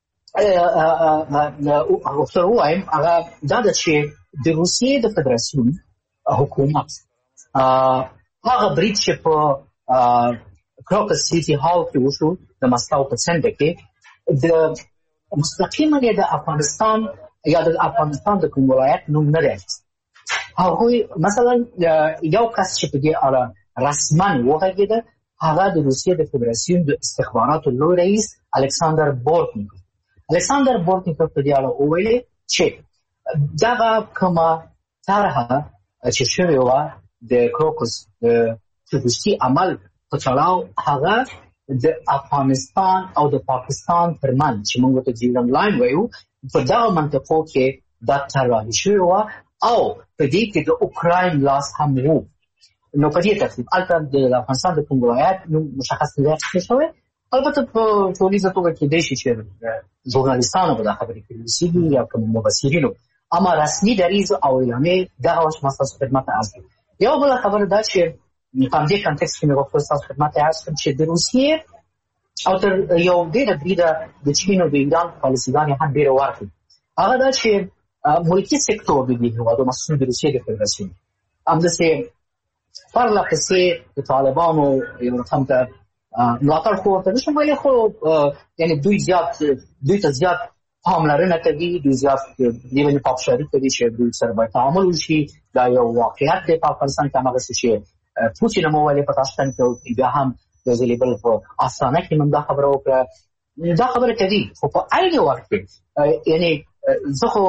وایم هغه دا ده چې د روسیې د فدراسیون حکومت هغه برید چې په کروکس سیټي هال کې وشو د مسکو په څنډه کې د مستقیما د افغانستان یا د افغانستان د کوم ولایت نوم نه دی هغه مثلا یو کس چې په دې اړه رسما وغږېده هغه د روسیې د فدراسیون د استخباراتو لوی رئیس الکساندر بورتنیکوف په دې اړه وویل چې دغه کومه طرحه چې شوې وه د کروکس د تروریستي عمل په تړاو هغه د افغانستان او د پاکستان ترمنځ چې موږ ته ډیورنډ لاین وایو په دغه منطقو کې دا طرحه شوې وه او په دې کې د اوکراین لاس هم وو نو په دې ترتیب البته د افغانستان د کوم ولایت نو مشخص نه دی شوی البته په ټولنیزه توګه کې د شي چې ژورنالیستانو په خبرې کې سیدي یا کوم مبصرینو اما رسمي دریځ او اعلامیه دغه مؤسسه خدمت ارزو یو بل خبره دا چې په دې کانټکست کې موږ خپل خدمت ارزو چې د روسیې او تر یو ډېر بریده د چین او د ایران پالیسیګانې هم ډېر ورته هغه دا چې ملکی سکتور د دې هیوادو مسؤل د روسیې د فدراسیون همداسې پرله پسې د طالبانو یو رقم ته ملاتړ خو ورته نشم ویلی خو یعنې دوی ته زیات پاملرنه کوي دوی زیات دې باندې پاپشاري کوي چې دوی سره باید تعامل وشي دا یو واقعیت دی په افغانستان کې هماغسې چې پوتین هم وویلې په تاشکند کې بیا هم یو ځلې بل په استانه کې هم دا خبره وکړه دا خبره کوي خو په عین وخت کې یعنې زه خو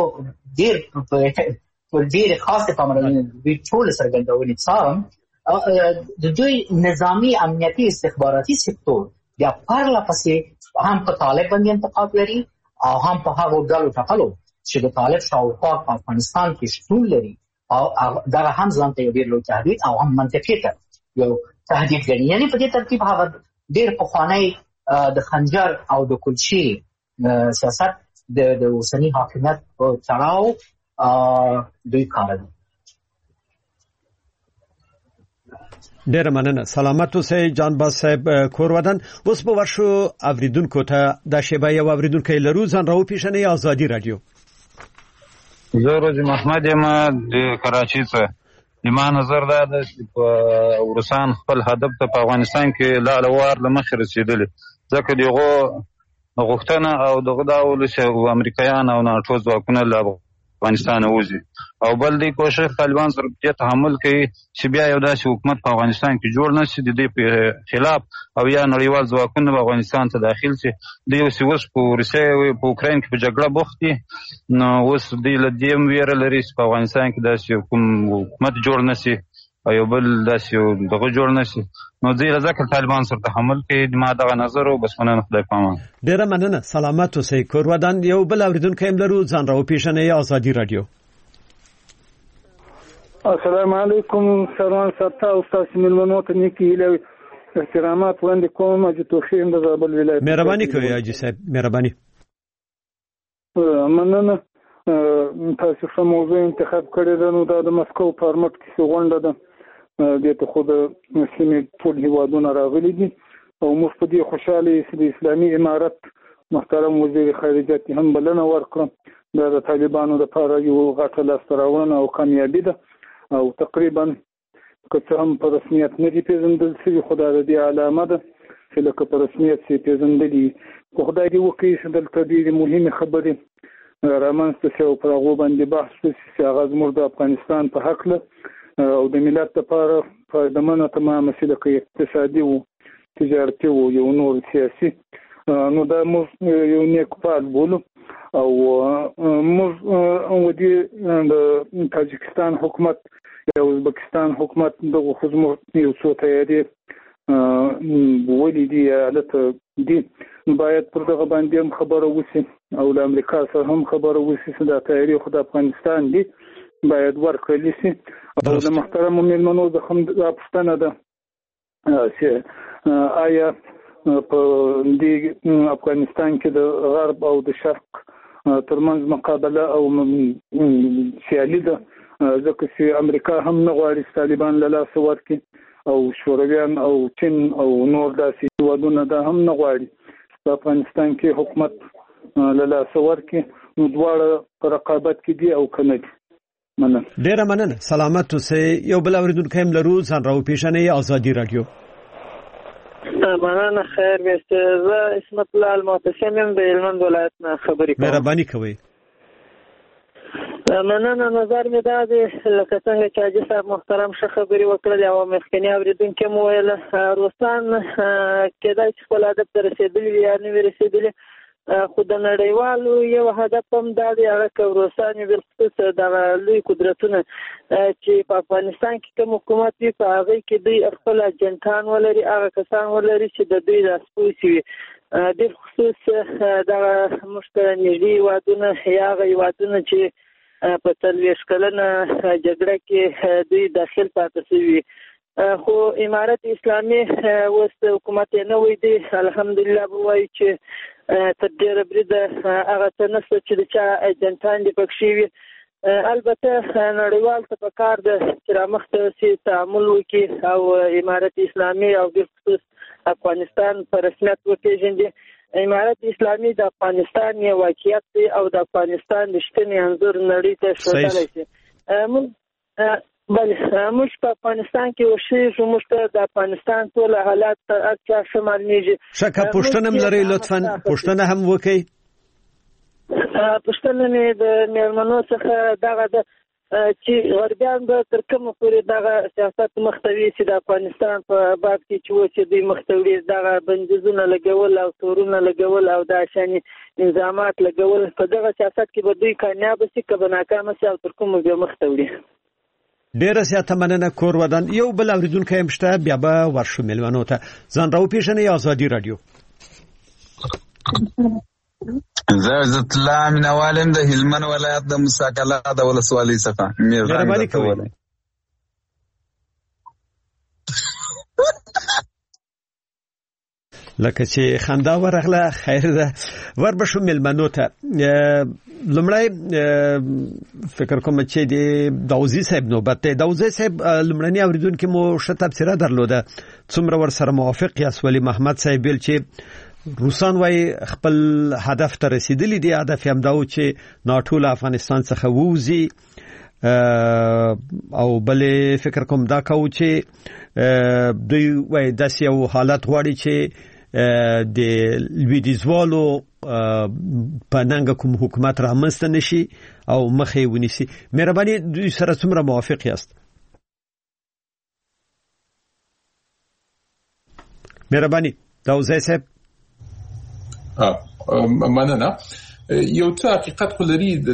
ډېرې خاصې پاملرنې دوی ټولې څرګندونې څارم د دوی نظامي امنیتي استخباراتي سکتور بیا پرله پسې هم په طالب باندې انتقاد لري او هم په هغو ډلو ټاکلو چې د طالب شاوخوا په افغانستان کې شتون لري او دغه هم ځان ته یو ډېر لوی تهدید او هم منطقي ته یو تهدید ګڼي یعنې په دې ترتیب هغه ډېر پخوانی د خنجر او د کلچې سیاست د اوسني حاکمیت په تړاو دوی کاروي ډېره مننه سلامت اوسئ جانباز صاحب کورودن اوس به ورشو اوریدونکو ته دا شیبه یو اوریدونکی لرو ځان راوپېژنئ ازادي راډیو زه روزي محمد یم د کراچۍ څخه زما نظر دا ده چې په روسان خپل هدف ته په افغانستان کې لالوار له مخې رسېدلي ځکه دغو غوښتنه او دغه دا ولس او امریکایان او ناټو ځواکونه له افغانستان وځي او بل دی کوشش طالبان سره دې تحمل کوي چې بیا یو داسې حکومت په افغانستان کې جوړ نشي د دې په خلاف او یا نړیوال ځواکونه په افغانستان ته داخل شي د یو سیوس په روسیې او په اوکراین کې په جګړه بوخت دي نو اوس د لدیم ویره لري چې په افغانستان کې داسې حکومت جوړ نشي او یو بل داسې دغه جوړ نشي نو ځکه طالبان سره تحمل کوي ما دغه نظر او بس مننه خدای پامان ډېره مننه سلامت اوسئ کورودن یو بل اوریدونکی هم لرو ځان راوپېژنئ ازادي راډیو السلام علیکم سروان ستا او تاسو ملمنو ته نیکی له احترامات وړاندې کوم چې توخیم د زابل ولایت مهرباني کوئ حاجي صاحب مهرباني مننه تاسو کوم موضوع انتخاب کړی ده نو دا د مسکو فارمټ کې غونډه ده د ته خود سیمې ټول هیوادونه راغلي دي او موږ په دې خوشاله چې د اسلامي امارت محترم وزیر خارجه هم بلنه ورکړه دا د طالبانو لپاره یو غټه لاسته راوړنه او کامیابي ده او تقریبا که څه هم په رسمیت نه دي پېژندل شوي خو دا د دې علامه ده چې لکه په رسمیت چې پېژندلي خو خدای دې وکړي چې دلته ډېرې مهمې خبرې رامنځته شي او پر هغو باندې بحث وشي چې هغه زموږ د افغانستان په هکله او د ملت لپاره فایدهمنه تمامه شي لکه اقتصادي و تجارتي و یو نور سیاسي نو دا موږ یو نیک فعال بولو او موږ د تاجکستان حکومت یا ازبکستان حکومت دغه خو زموږ یو څو تیارې ولې دی حالت دی باید پر دغه باندې هم خبره وسی او د امریکا سره هم خبره وسی چې د تاریخ د افغانستان دی باید ورکړل شي او د محترم مېلمنو د هم د پښتنه ده چې آیا په دې افغانستان کې د غرب او د شرق ترمنځ مقابله او سیالي ده ځکه چې امریکا هم نه غواړي طالبان له لاسه ورکړي او شورویان او چین او نور داسې هېوادونه دا هم نه غواړي په افغانستان کې حکومت له لاسه ورکړي نو دواړه په رقابت کې دي او که نه دي. مننه. ډیره مننه. سلامت اوسئ. یو بل اورېدونکی هم لرو، ځان راوپېژنئ. ازادي راډیو. مننه. خیر ویسته. زه اسمت الله المعتصم یم، د هلمند ولایت نه خبرې کوم. مهرباني کوئ. مننه. نظر مې دا دی لکه څنګه چې حاجي صاحب محترم ښه خبرې وکړلې او مخکني اورېدونکي هم وویله روسان کېدای چې خپل هدف ته رسېدلي وي یا نه وي رسېدلي، خو د نړیوالو یو هدف هم دا دی هغه که روسان وي بالخصوص دغه لوی قدرتونه چې په افغانستان کې کوم حکومت وي په هغې کې دوی خپل اجنټان ولري، هغه کسان ولري چې د دوی لاسپوڅي وي. بالخصوص دغه موږ ته نږدې هېوادونه یا هغه هېوادونه چې په 40 کلنه جګړه کې دوی داخل پاتې شوي، خو امارت اسلامي اوس حکومت یې نوی دی. الحمدلله به وایو چې تر ډېره بریده هغه څه نشته چې د چا ایجنټان دې پکښې وي. البته نړیوال ته پکار ده چې رامخته سي تعامل وکړي او امارت اسلامي او بالخصوص افغانستان په رسمیت وپېژني. امارت اسلامي د افغانستان یو واقعیت دی او د افغانستان رښتینی انځور نړۍ ته ښودلی شي. بله موږ په افغانستان کې اوسېږو، موږ ته د افغانستان ټول حالات هر چا ښه معلومېږي. ښه که پوښتنه هم لرئ لطفا پوښتنه هم وکړئ. پوښتنه مې د مېلمنو څخه دغه ده چې غربیان به تر کومه پورې دغه سیاست مختوي چې د افغانستان په باب کې چې و چې دوی مختوي دغه بندیزونه لګول او تورونه لګول او دا شانې نظامات لګول، په دغه سیاست کې به دوی کامیابه شي که به ناکامه شي او تر کومه به مختوي. ډیره زیاته مننه. کور ودان. یو بل اورېدونکی هم شته، بیا به ورشو مېلمنو ته. ځان راوپېژنئ. ازادي راډیو. زه عزت الله مینوال یم د هلمند ولایت د موسی قلعه د ولسوالۍ څخه. مهرباني کوئ. لکه چې خندا ورغله خیر ده. وربشو مېلمنو ته. لمړی فکر کوم چې د داوزی صاحب نوبت دی. داوزی صاحب لمړنی اوریدونکو مو ښه تبصره درلوده، څومره ورسره موافق یاست؟ ولی محمد صاحب ویل چې روسان وايي خپل هدف ته رسیدلی دی، هدف هم دا و چې ناټو له افغانستان څخه ووځي، او بلې فکر کوم دا کوو چې دوی وايي داسې یو حالت غواړي چې د لویدیځوالو په ننګ کوم حکومت رامنځته نشي او مخې ونیسي. مهرباني دوی سره څومره موافق یاست؟ مهرباني. داوزی صاحب. مننه. یو څه حقیقت خو لري د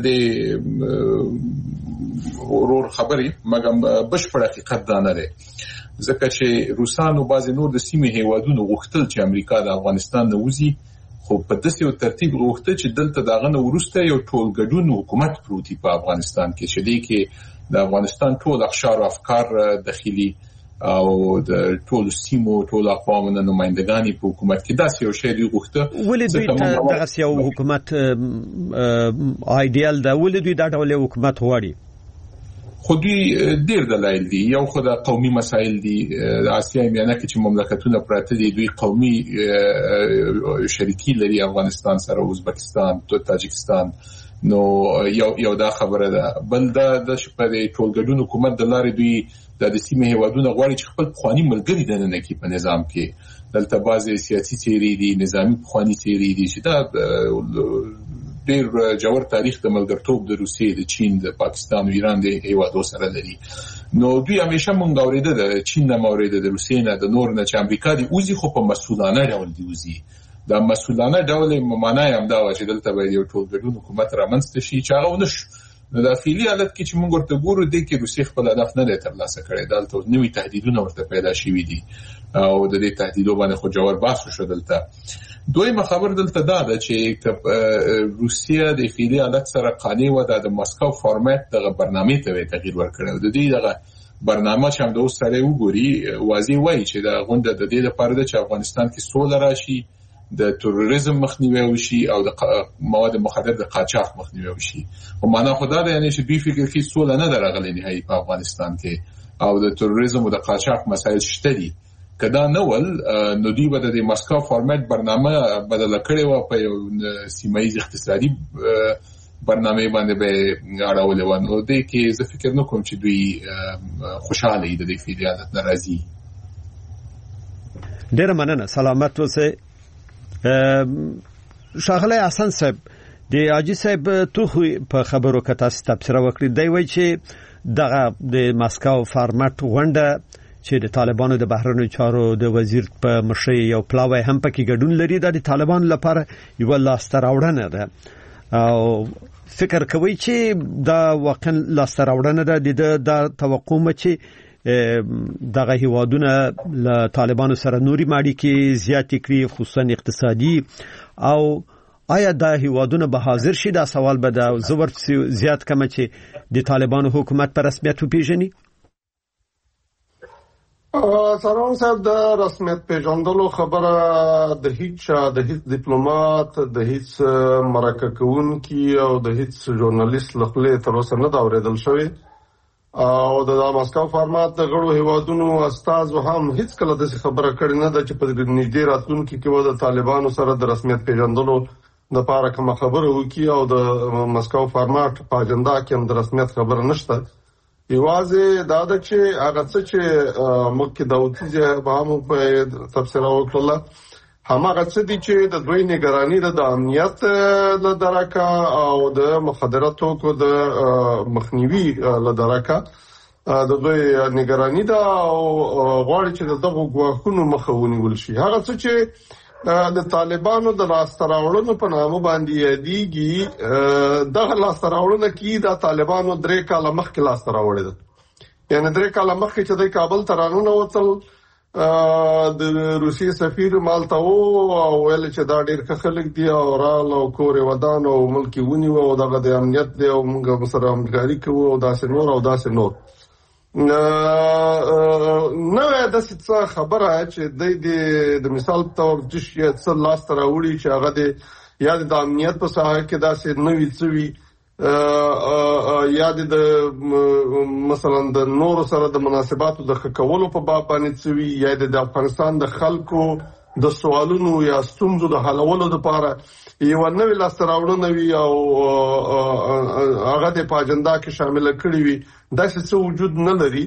ورور خبرې، مګر بشپړ حقیقت دا نه دی، ځکه چې روسانو بعضې نور د سیمې هېوادونو غوښتل چې امریکا د افغانستان نه وځي، خو په داسې یو ترتیب غوښته چې دلته د هغه نه وروسته یو ټولګډون حکومت پروت وي په افغانستان کې، چې دې کې د افغانستان ټول اقشار او افکار داخلي او د ټولو سیمو ټول اقوامو نه نمایندګانې په حکومت کې داسې یو شی دوی غوښته. ولې دوی دغسې یو حکومت آیډیال ده؟ ولې دوی دا ډول یو حکومت غواړي؟ خو دوی ډېر دلایل دي. یو خو د قومي مسایل دي. د اسیا میانه کې چې مملکتونه پراته دي دوی قومي شریکي لري افغانستان سره، ازبکستان، تاجکستان. نو یو دا خبره ده. بل دا د شپږ ټولګډون حکومت د لارې دوی د سیمې هېوادونه غواړي چې خپل پخواني ملګري دننه کې په نظام کې. دلته بعضې سیاسي څېرې دي، نظامي پخواني څېرې دي چې دا ډېر ژور تاریخ د ملګرتوب د روسیې، د چین، د پاکستان او ایران د هېوادو سره لري. نو دوی همیشه مونږ اورېده د چین نه اورېده، د روسیې نه، د نور نه چې امریکا دې وځي، خو په مسؤلانه ډول دې وځي. دا مسؤلانه ډول معنا یې همدا وه چې دلته باید یو ټولګډون حکومت رامنځته شي چې هغه ونه شو. نو د فعلي حالت کې چې موږ ورته ګورو د کې روسي خپل هدف نه دی ترلاسه کړی، دلته نوي تهدیدونه ورته پیدا شوي دي او د دې تهدیدو باندې خو جوړ بحث شو دلته. دویمه خبر دلته دا ده چې روسیه د فعلي حالت سره قانع و د مسکو فارمټ دغه برنامه ته تغییر ورکړی او د دې دغه برنامه چې هم د اوس سره وګوري واضح وایي چې دا غونډه د دې لپاره ده چې افغانستان کې سوله راشي، د تروریزم مخنیوی وشي او د مواد مخدر د قاچاق مخنیوی وشي. او معنا خدا ده یعنی چې دوی فکر کوي سوله نه درغلي نهایي په افغانستان کې او د تروریزم او د قاچاق مسایل شته دي. کدا نو ول نو دی به د مسکو فارمټ برنامه بدل کړي و په سیمایي اقتصادي برنامه باندې به اړول و. نو د کې زه فکر نه کوم چې دوی خوشاله دي د فعالیت ناراضي. ډیر مننه، سلامت اوسئ. شاغله حسن صاحب د اجي صاحب تو په خبرو کې تاسو تبصره وکړئ. دی وایي چې دغه د مسکو فارمټ غونډه چې د طالبانو د بهرنیو چارو د وزیر په مشرۍ یو پلاوی هم پکې ګډون لري، د طالبانو لپاره یو لاسته راوړنه ده او فکر کوي چې دا واقعا لاسته راوړنه ده. د توقع مچ دغه هیوادونه له طالبانو سره نوري ماړي کې زیات کړي، خصوصا اقتصادي، او آیا دا هیوادونه به حاضر شي؟ دا سوال به د زور زیات کمه چې د طالبانو حکومت په رسمیت وپیژني. سلام صاحب، د رسمیت پیژندلو خبره د هیڅ ډیپلوماټ، د هیڅ مرکه کوونکی او د هیڅ ژورنالیست له خولې تر اوسه نه دا اورېدل شوې او د مسکو فارمټ د غړو هیوادونو استازو هم هیڅ کله د خبره کړې نه ده چې په نږدې راتلونکي کې و د طالبانو سره د رسمیت پیژندلو د لپاره کوم خبره وکړي او د مسکو فارمټ په اجنډا کې هم د رسمیت خبره نشته. یوازې دا ده چې هغه څه چې مکه داوودی به هم په تفسیر وکړه هماغه څه دي چې د دوی نگرانی د امنیت له درکه او د مخدراتو کو د مخنیوي له درکه د دوی نگرانی دا او غواړي چې دغه ګواښونو مخه ونیول شي. هغه څه چې د طالبانو د لاستراوړنو په نامه باندې یادېږي، دغه لاستراوړنه کې د طالبانو 3 کاله مخکې لاستراوړې ده. یعنی 3 کاله مخکې چې د کابل ته راننوتل د روسي سفیر مالته او ویل چې دا ډېر ښه خلک دي او رال او کور ودان او ملک ونیو او دغه د امنیت دی او موږ سره همکاري کوو او داسې نور نو د څه خبره چې د مثال تور د شي څه لاس تر وړي چې هغه د یاد د امنیت په ساحه کې داسې نوې څوي یاد د مثلا د نور سره د مناسباتو د خکولو په باب باندې څوي یاد د افغانستان د خلکو د سوالونو یا ستونزو د حلولو لپاره یو نوې لاستراوړنه وی او هغه د اجنډا کې شامل کړی وي. دا څه وجود نه لري.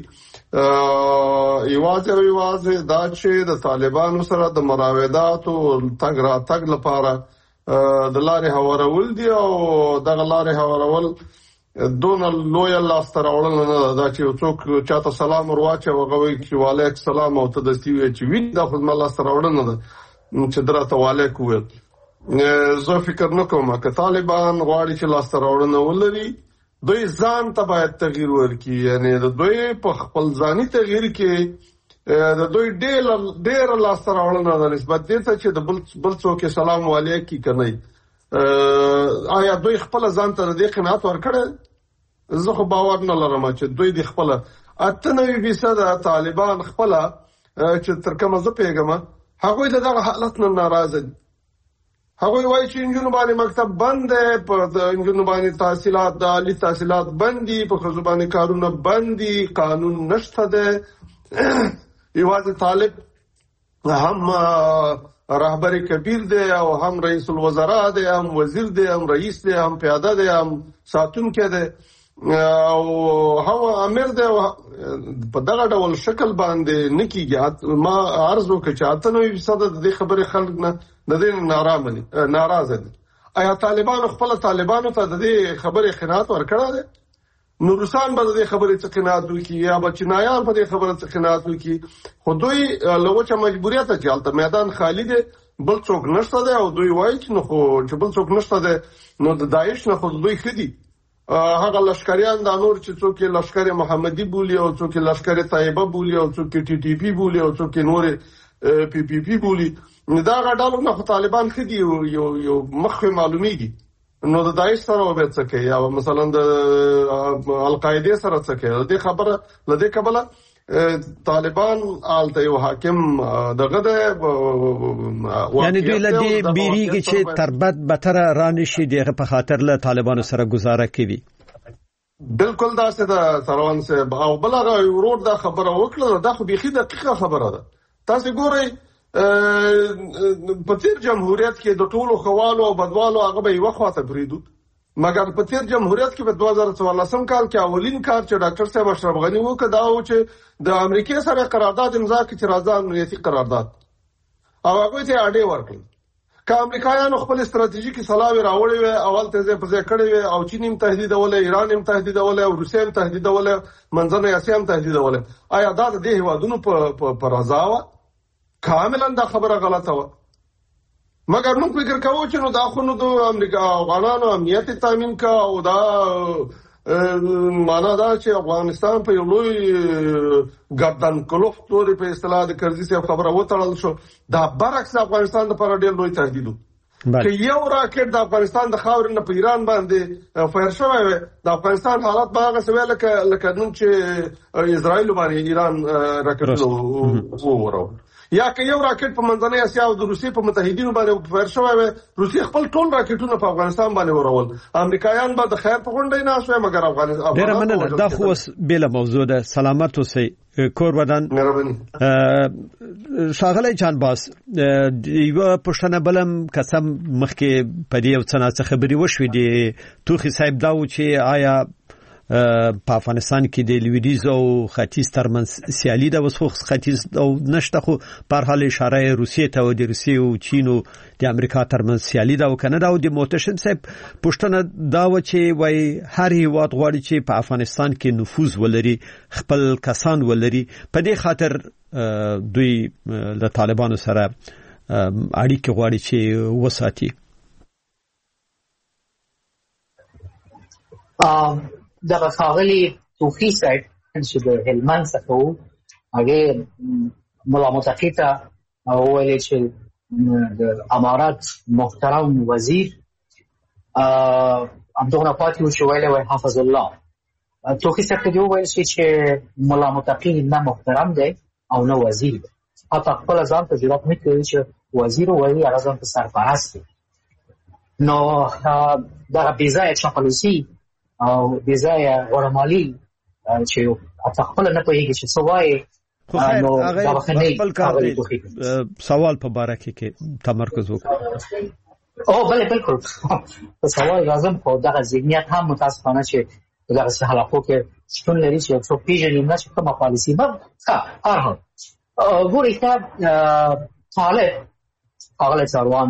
یوازې دا چې د طالبانو سره د مراوداتو تګ را تګ لپاره د لارې هوارول دي او دغه لارې هوارول دون لوی لاستراوړنه نه ده چې څوک چاته سلام ورواچي او غوي چې وعلیکم السلام او تدستي وي چې وین د خپل لاستراوړنه ده چې درته وعلیکم وي. زه فکر نه کوم چې طالبان غواړي چې لاستراوړنه ولري. دوی ځان ته باید تغییر ورکړي، یعنی د دوی په خپل ځاني تغییر کې د دوی ډېر لاستراوړنه ده نسبت دې ته چې د بل څوک سلام علیکم کنه. آیا دوی خپل ځان ته د قناعت ورکړي؟ زه خو باور نه لرم چې دوی د خپل 98% طالبان خپل چې تر کومه زه پیغام هغه دغه حالت نه ناراضه دي. هغه وایي چې انجونو باندې مکتب بند دی، په انجونو باندې تحصیلات د عالی تحصیلات بند دي، په ښځو باندې کارونه بند دي، قانون نشته دی. یوازې طالب هم رهبر کبیر دی او هم رئیس الوزراء دی، هم وزیر دی، هم رئیس دی، هم پیاده دی، هم ساتونکی دی او هم امیر دی. په دغه ډول شکل باندې نکیږي. ما عرض وکړ چې 98% د خبرې خلک نه د دې ناراضه دي. آیا طالبانو خپل طالبانو ته د دې خبرې قناعت ورکړه ده؟ نو روسان به د دې خبرې څخه قناعت وکړي یا به چینایان په دې خبره څخه قناعت وکړي؟ خو دوی له وجه مجبوریت چې حالت میدان خالی دی، بل څوک نشته دی او دوی وایي چې نو خو چې بل څوک نشته دی نو د داعش نه خو دوی خدي هغه لشکریان د نور چې څوک لشکر محمدي بولی او څوک لشکر طیبه بولی او څوک ټي ټي پی بولی او څوک نور پی پی پی بولی دا غډالو نه طالبان خدي یو مخ معلومیږي نو د داعش سره وبېڅ کې یا مثلا د القاعده سره څه کې د خبره لدې قبله طالبان آلته یو حاکم دغه د یعنی دوی لدی بیریږي چې تربت بتر رانشي دغه په خاطر له طالبانو سره گزاره کوي. بالکل دا څه د سروان صاحب او بلغه ورور دا خبره وکړه دا خو بيخي دقیقه خبره ده. تاسو ګورئ په تیر جمهوریت کې د ټولو خوالو او بدوالو هغه به یو خواته بریدو مګر په تیر جمهوریت کې په 2014 کال کې اولین کار چې ډاکټر صاحب اشرف غنی وکړ دا و چې د امریکای سره قرارداد امضا کړي چې راځه امنیتي قرارداد او هغه ته اډې ورکړي که امریکایانو خپل استراتیژیکي صلاح راوړې وي اول ته ځې په ځای کړې وي او چین هم تهدیدوله ایران هم تهدیدوله او روسیا هم تهدیدوله منځنۍ اسیا هم تهدیدوله آیا دا د دې هیوادونو په رضا وه کاملا دا خبره غلطه وه مګر موږ فکر کوو چې نو دا خو نو د امریکا افغانانو امنیت تامین کا او دا معنا دا چې افغانستان په یو لوی ګردن کلوف تورې په اصطلاح د کرزي صاحب خبره وتړل شو دا برعکس افغانستان لپاره ډېر لوی تهدید و چې یو راکټ د افغانستان د خاورې نه په ایران باندې فایر شوی وي د افغانستان حالت به هغه څه وی لکه نن چې اسرائیل باندې ایران راکټ وورو یا که یو راکټ په منځنۍ اسیا او د روسیې په متحدینو باندې فایر شوی وي روسیې خپل ټول راکټونه په افغانستان باندې ورول امریکایان به د خیر په غونډه نه شوي مګر افغانستان ډېره مننه دا خو بله موضوع ده سلامت اوسئ کور ودان ښاغلی جانباز یوه پوښتنه بلم قسم مخکې په دې یو څه ناڅه خبرې وشوې د توخي صاحب دا و چې آیا په افغانستان کې د لویدیځ او ختیځ ترمنځ سیالي ده اوس خو ختیځ او نشته خو په هر حال اشاره روسیې ته او د روسیې او چین او د امریکا ترمنځ سیالي ده او کنه او د محتشم صاحب پوښتنه دا و چې وای هر هیواد غواړي چې په افغانستان کې نفوذ ولري خپل کسان ولري په دې خاطر دوی له طالبانو سره اړیکې غواړي چې وساتي. دغه ښاغلي توخي صاحب چې د هلمند څخه و هغې ملا متقي ته وویلې چې د امارات محترم وزیر همدغونه پاتې و چې ویلی وی حافظ الله توخي صاحب ته دې وویل شي چې ملا متقي نه محترم دی او نه وزیر دی حتی خپله ځان ته جرات نه کوي چې وزیر وویلي هغه ځان ته سرپرست دی نو دغه بېځایه چاپلوسي او بېځایه غوړمالي چې حتی خپله نه پوهېږي چې څه وایي نو دا بخنۍ سوال په باره کې تمرکز وکړو. بله بالکل په سوال راځم خو دغه ذهنیت هم متاسفانه چې په دغسې حلقو کې شتون لري چې څوک پېژني نه چې کومه پالیسي به هر حال ګورئ ښه طالب ښاغلی څاروان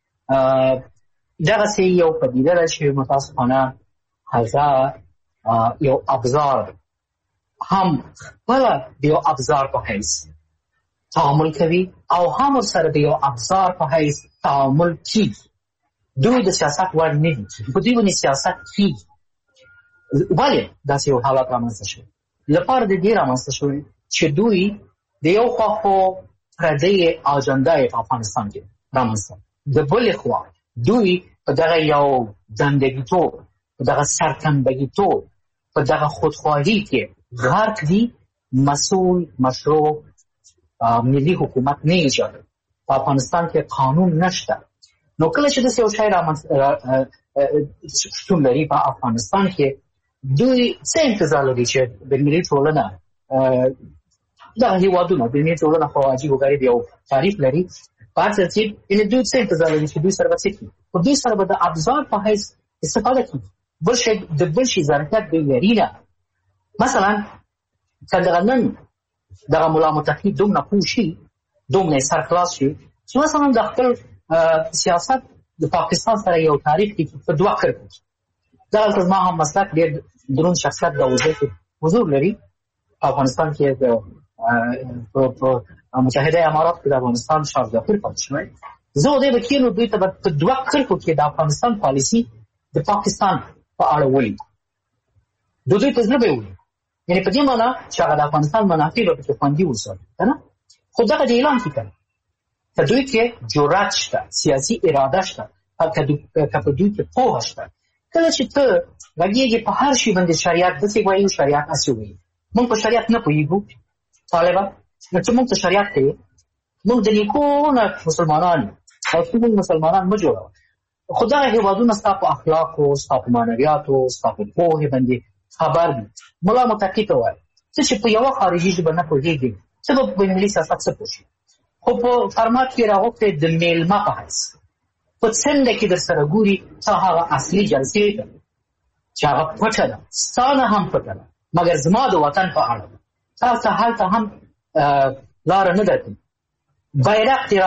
دغسې یو پدیده ده چې متاسفانه هغه یو ابزار هم خپله د یو ابزار په حیث تعامل کوي او هم ورسره د یو ابزار په حیث تعامل کیږي دوی د سیاست وړ نه دي په دوی باندې سیاست کیږي ولې داسې یو حالت رامنځته شوی لپاره د دې رامنځته شوی چې دوی د یو خوا خو پردۍ اجنډا یې په افغانستان کې رامنځته د بلې خوا دوی په دغه یو دندګیتوب په دغه سرتنبګیتوب په دغه خودخواهي کې غرق دي مسئول مشروع ملي حکومت نه ایجاد په افغانستان کې قانون نشته نو کله چې داسې یو شی شتون لري په افغانستان کې دوی څه انتظار لري چې د ملي ټولنه دغه هېوادونه د ملي ټولنه خو عجیب و غریب یو تعریف لري په هر ترتیب دوی څه انتظار لري چې دوی سره به څه کړي خو دوی سره به د ابزار په حیث استفاده کړي د بل شي ظرفیت دوی لري نه مثلا که دغه نن دغه ملا متقي دومره پوه شي دومره سرخلاص شي چې مثلا د خپل سیاست د پاکستان سره یو تاریخ کې په دوه کرښو دغلته زما هم مسلک ډېر دروند شخصیت د حضور لري په افغانستان کې په متحده امارات کې د افغانستان شاه ظفیر پاتې شوی زه و دې به کښېنو دوی ته به په دوه کرښو کې د افغانستان پالیسي د پاکستان په اړه ولي د دوی په زړه به وي، یعنې په دې معنا چې هغه د افغانستان منافع به پکې خوندي وساتي که نه. خو دغه د اعلان کې کوي که دوی کې جرأت شته، سیاسي اراده شته، که په دوی کې پوهه شته. کله چې ته غږېږې په هر شي باندې شریعت داسې وایي، شریعت هسې وایي. موږ په شریعت نه پوهېږو طالبه، نو چې موږ ته شریعت کوي، موږ د نیکو نه مسلمانان یو او ته موږ مسلمانان مه جوړوه. خو دغه هېوادونه ستا په اخلاقو، ستا په معنویاتو، ستا په پوهې باندې خبر دي. ملا متقي ته وایي ته چې په یوه خارجي ژبه نه پوهېږې، څه به په ملي سیاست څه پوه شي. خو په فرمات کې راغوښتې د میلمه په حیث په څنډه کې در سره ګوري، ته هغه اصلي جلسې ته چې هغه پټه ده، ستا نه هم پټه ده، مګر زما د وطن په اړه ده. تاسو هلته هم لاره نه درکوي، بیرغ دې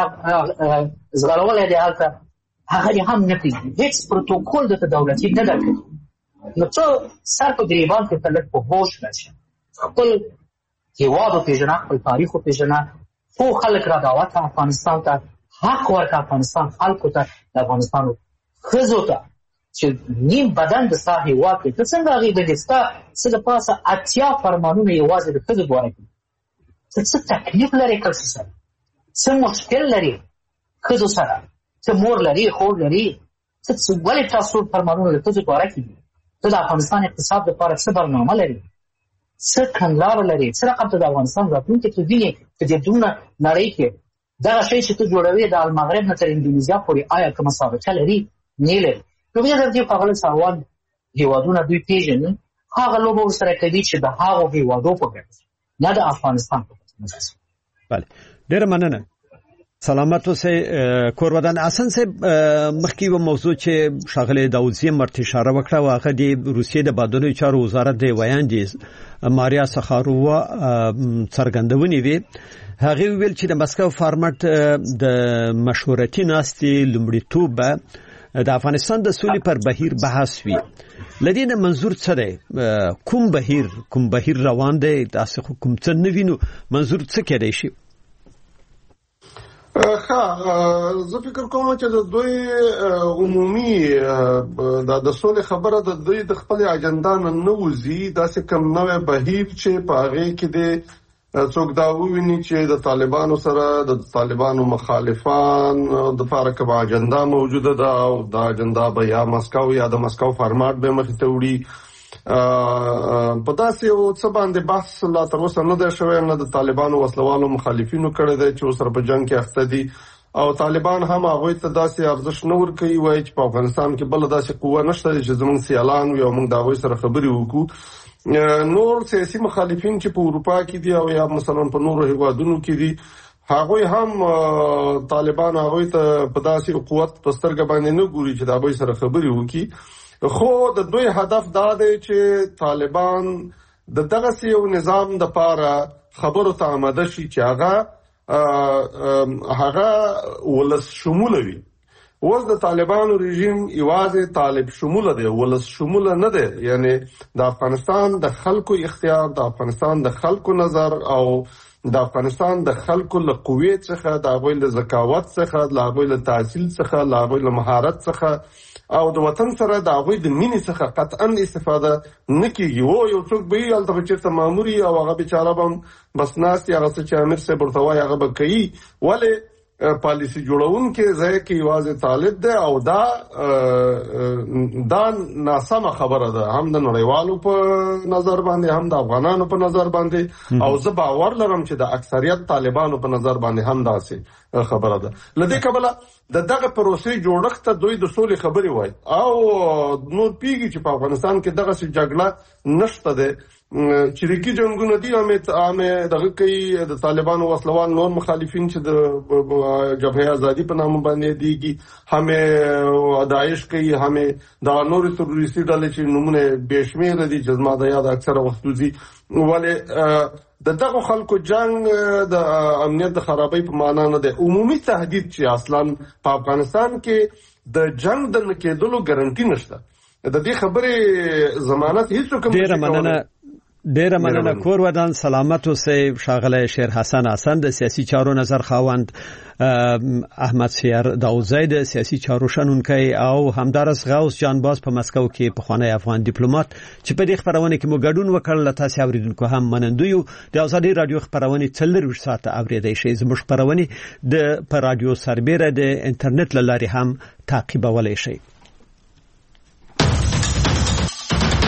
ځغلولی دی هلته، هغه دې هم نه پرېږدي، هېڅ پروتوکول درته دولتي نه درکوي. نو ته سر په ګریبان کې ته لږ په هوش راشه، خپل هېواد وپېژنه، خپل تاریخ وپېژنه، خو خلک را دعوت ته افغانستان ته، حق ورکړه افغانستان خلکو ته، د افغانستان ښځو ته چې نیم بدن د ستا هېواد کې، ته څنګه هغې باندې ستا څه د پاسه 80 فرمانونه یوازې د ښځو په اړه کوي. ته څه تکلیف لرې ښځو سره، څه مشکل لرې ښځو سره، څه مور لرې، خور لرې، ولې تاسو فرمانونه د ښځو په اړه کې دي؟ ته د افغانستان اقتصاد لپاره څه برنامه لرې، څه کړنلاره لرې، څه رقم ته د افغانستان راتلونکي ته وینې چې د دونه نړۍ کې دغه شی چې ته جوړوې د المغرب نه تر اندونیزیا پورې آیا کومه سابقه لري؟ نه لري. نو بیا د دې ښاغلي سروان هېوادونه دوی پېژني، هغه لوبه ورسره کوي چې د هغو هېوادو په ګټه، نه د افغانستان په ګټه. بله، ډېره مننه. سلامت اوسئ کورودان. حسن صاحب، مخکې یوه موضوع چې ښاغلی داودزي مرته اشاره وکړه و هغه د روسیې د بهرنیو چارو وزارت د ویاندې ماریا سخارووا څرګندونې وې. هغې وویل چې د مسکو فارمټ د مشورتي ناستې لومړیتوب به د افغانستان د سولې پر بهیر بحث وي. له دې نه منظور څه دی؟ کوم بهیر روان دی؟ داسې خو کوم څه نه وینو، منظور څه کېدی شي؟ زه فکر کوم چې د دوی عمومي د سولې خبره د دوی د خپل اجنډا نه وځي. داسې کوم نوې بهیر چې په هغې کې د څوک دا وویني چې د طالبانو سره د طالبانو مخالفان د لپاره کومه اجنډا موجوده ده او دا اجنډا به یا مسکو یا د مسکو فارمات به مخې ته وړي. په داسې یو څه باندې بحث لا تر اوسه نه دی شوی، نه د طالبانو وسلوالو مخالفینو کړی دی چې ورسره په جنګ کې اخته دي، او طالبان هم هغوی ته داسې ارزښت نه ورکوي، وایي چې په افغانستان کې بله داسې قوه نشته چې زموږ سیالان وي او موږ د هغوی سره خبرې وکړو. نور سیاسي مخالفین چې په اروپا کې دي او یا مثلا په نورو هېوادونو کې دي، هغوی هم طالبان هغوی ته په داسې قوت په سترګه باندې نه ګوري چې د هغوی سره خبرې وکړي. خو د دوی هدف دا دی چې طالبان د دغسې یو نظام دپاره خبرو ته آماده شي چې هغه ولس شموله وي. اوس د طالبانو رژیم یوازې طالب شموله دی، ولس شموله نه دی. یعنی د افغانستان د خلکو اختیار، د افغانستان د خلکو نظر او د افغانستان د خلکو له قوې څخه، د هغوی له ذکاوت څخه، د هغوی له تحصیل څخه، د هغوی له مهارت څخه او د وطن سره د هغوی د مینې څخه قطعا استفاده نه کېږي. یو څوک به وي هلته به چېرته مامور او هغه بیچاره به هم بس ناست هغه څه چې امیر صاحب ورته وایي هغه به کوي. ولې پالیسي جوړونکي ځای کې یوازې طالب دی او دا ناسمه خبره ده، هم د نړیوالو په نظر باندې هم د افغانانو په نظر باندې، او زه باور لرم چې د اکثریت طالبانو په نظر باندې هم داسې خبره ده. له دې کبله د دغه پروسې جوړښت ته دوی د سولې خبرې وایي او نور پیږي چې په افغانستان کې دغسې جګړه نشته ده. چریکي جنګونه دي، همې دغه کوي د طالبانو وسلوال نور مخالفین چې د جبهه ازادي په نامه باندې دیږي، همې داعش کوي، همې د نورې تروریستي ډلې چې نومونه بې شمېره دي چې زما د یاد اکثره وخت وځي. ولې د دغو خلکو جنگ د امنیت د خرابۍ په معنا نه دی. عمومي تهدید چې اصلا په افغانستان کې د جنگ د نه کېدلو ګارنټي نشته، د دې خبرې ضمانت هیڅوک هم ډېره مننه ډیره مننه کور ودان سلامت اوسئ. ښاغلی شیر حسن د سیاسي چارو نظر خاوند، احمد سیر داوودزی د سیاسي چارو شنونکی او همدارس غوث جان باز په مسکو کې پخوانی افغان ډیپلوماټ چې په دې خبرونه کې مو ګډون وکړ. له تاسو اوریدونکو هم منندوی یو. د ازادي رادیو خبرونه 24 ساعته اوریدئ شئ. زموږ خبرونه د پر رادیو سربېره د انټرنیټ له لارې هم تعقیبولای شئ.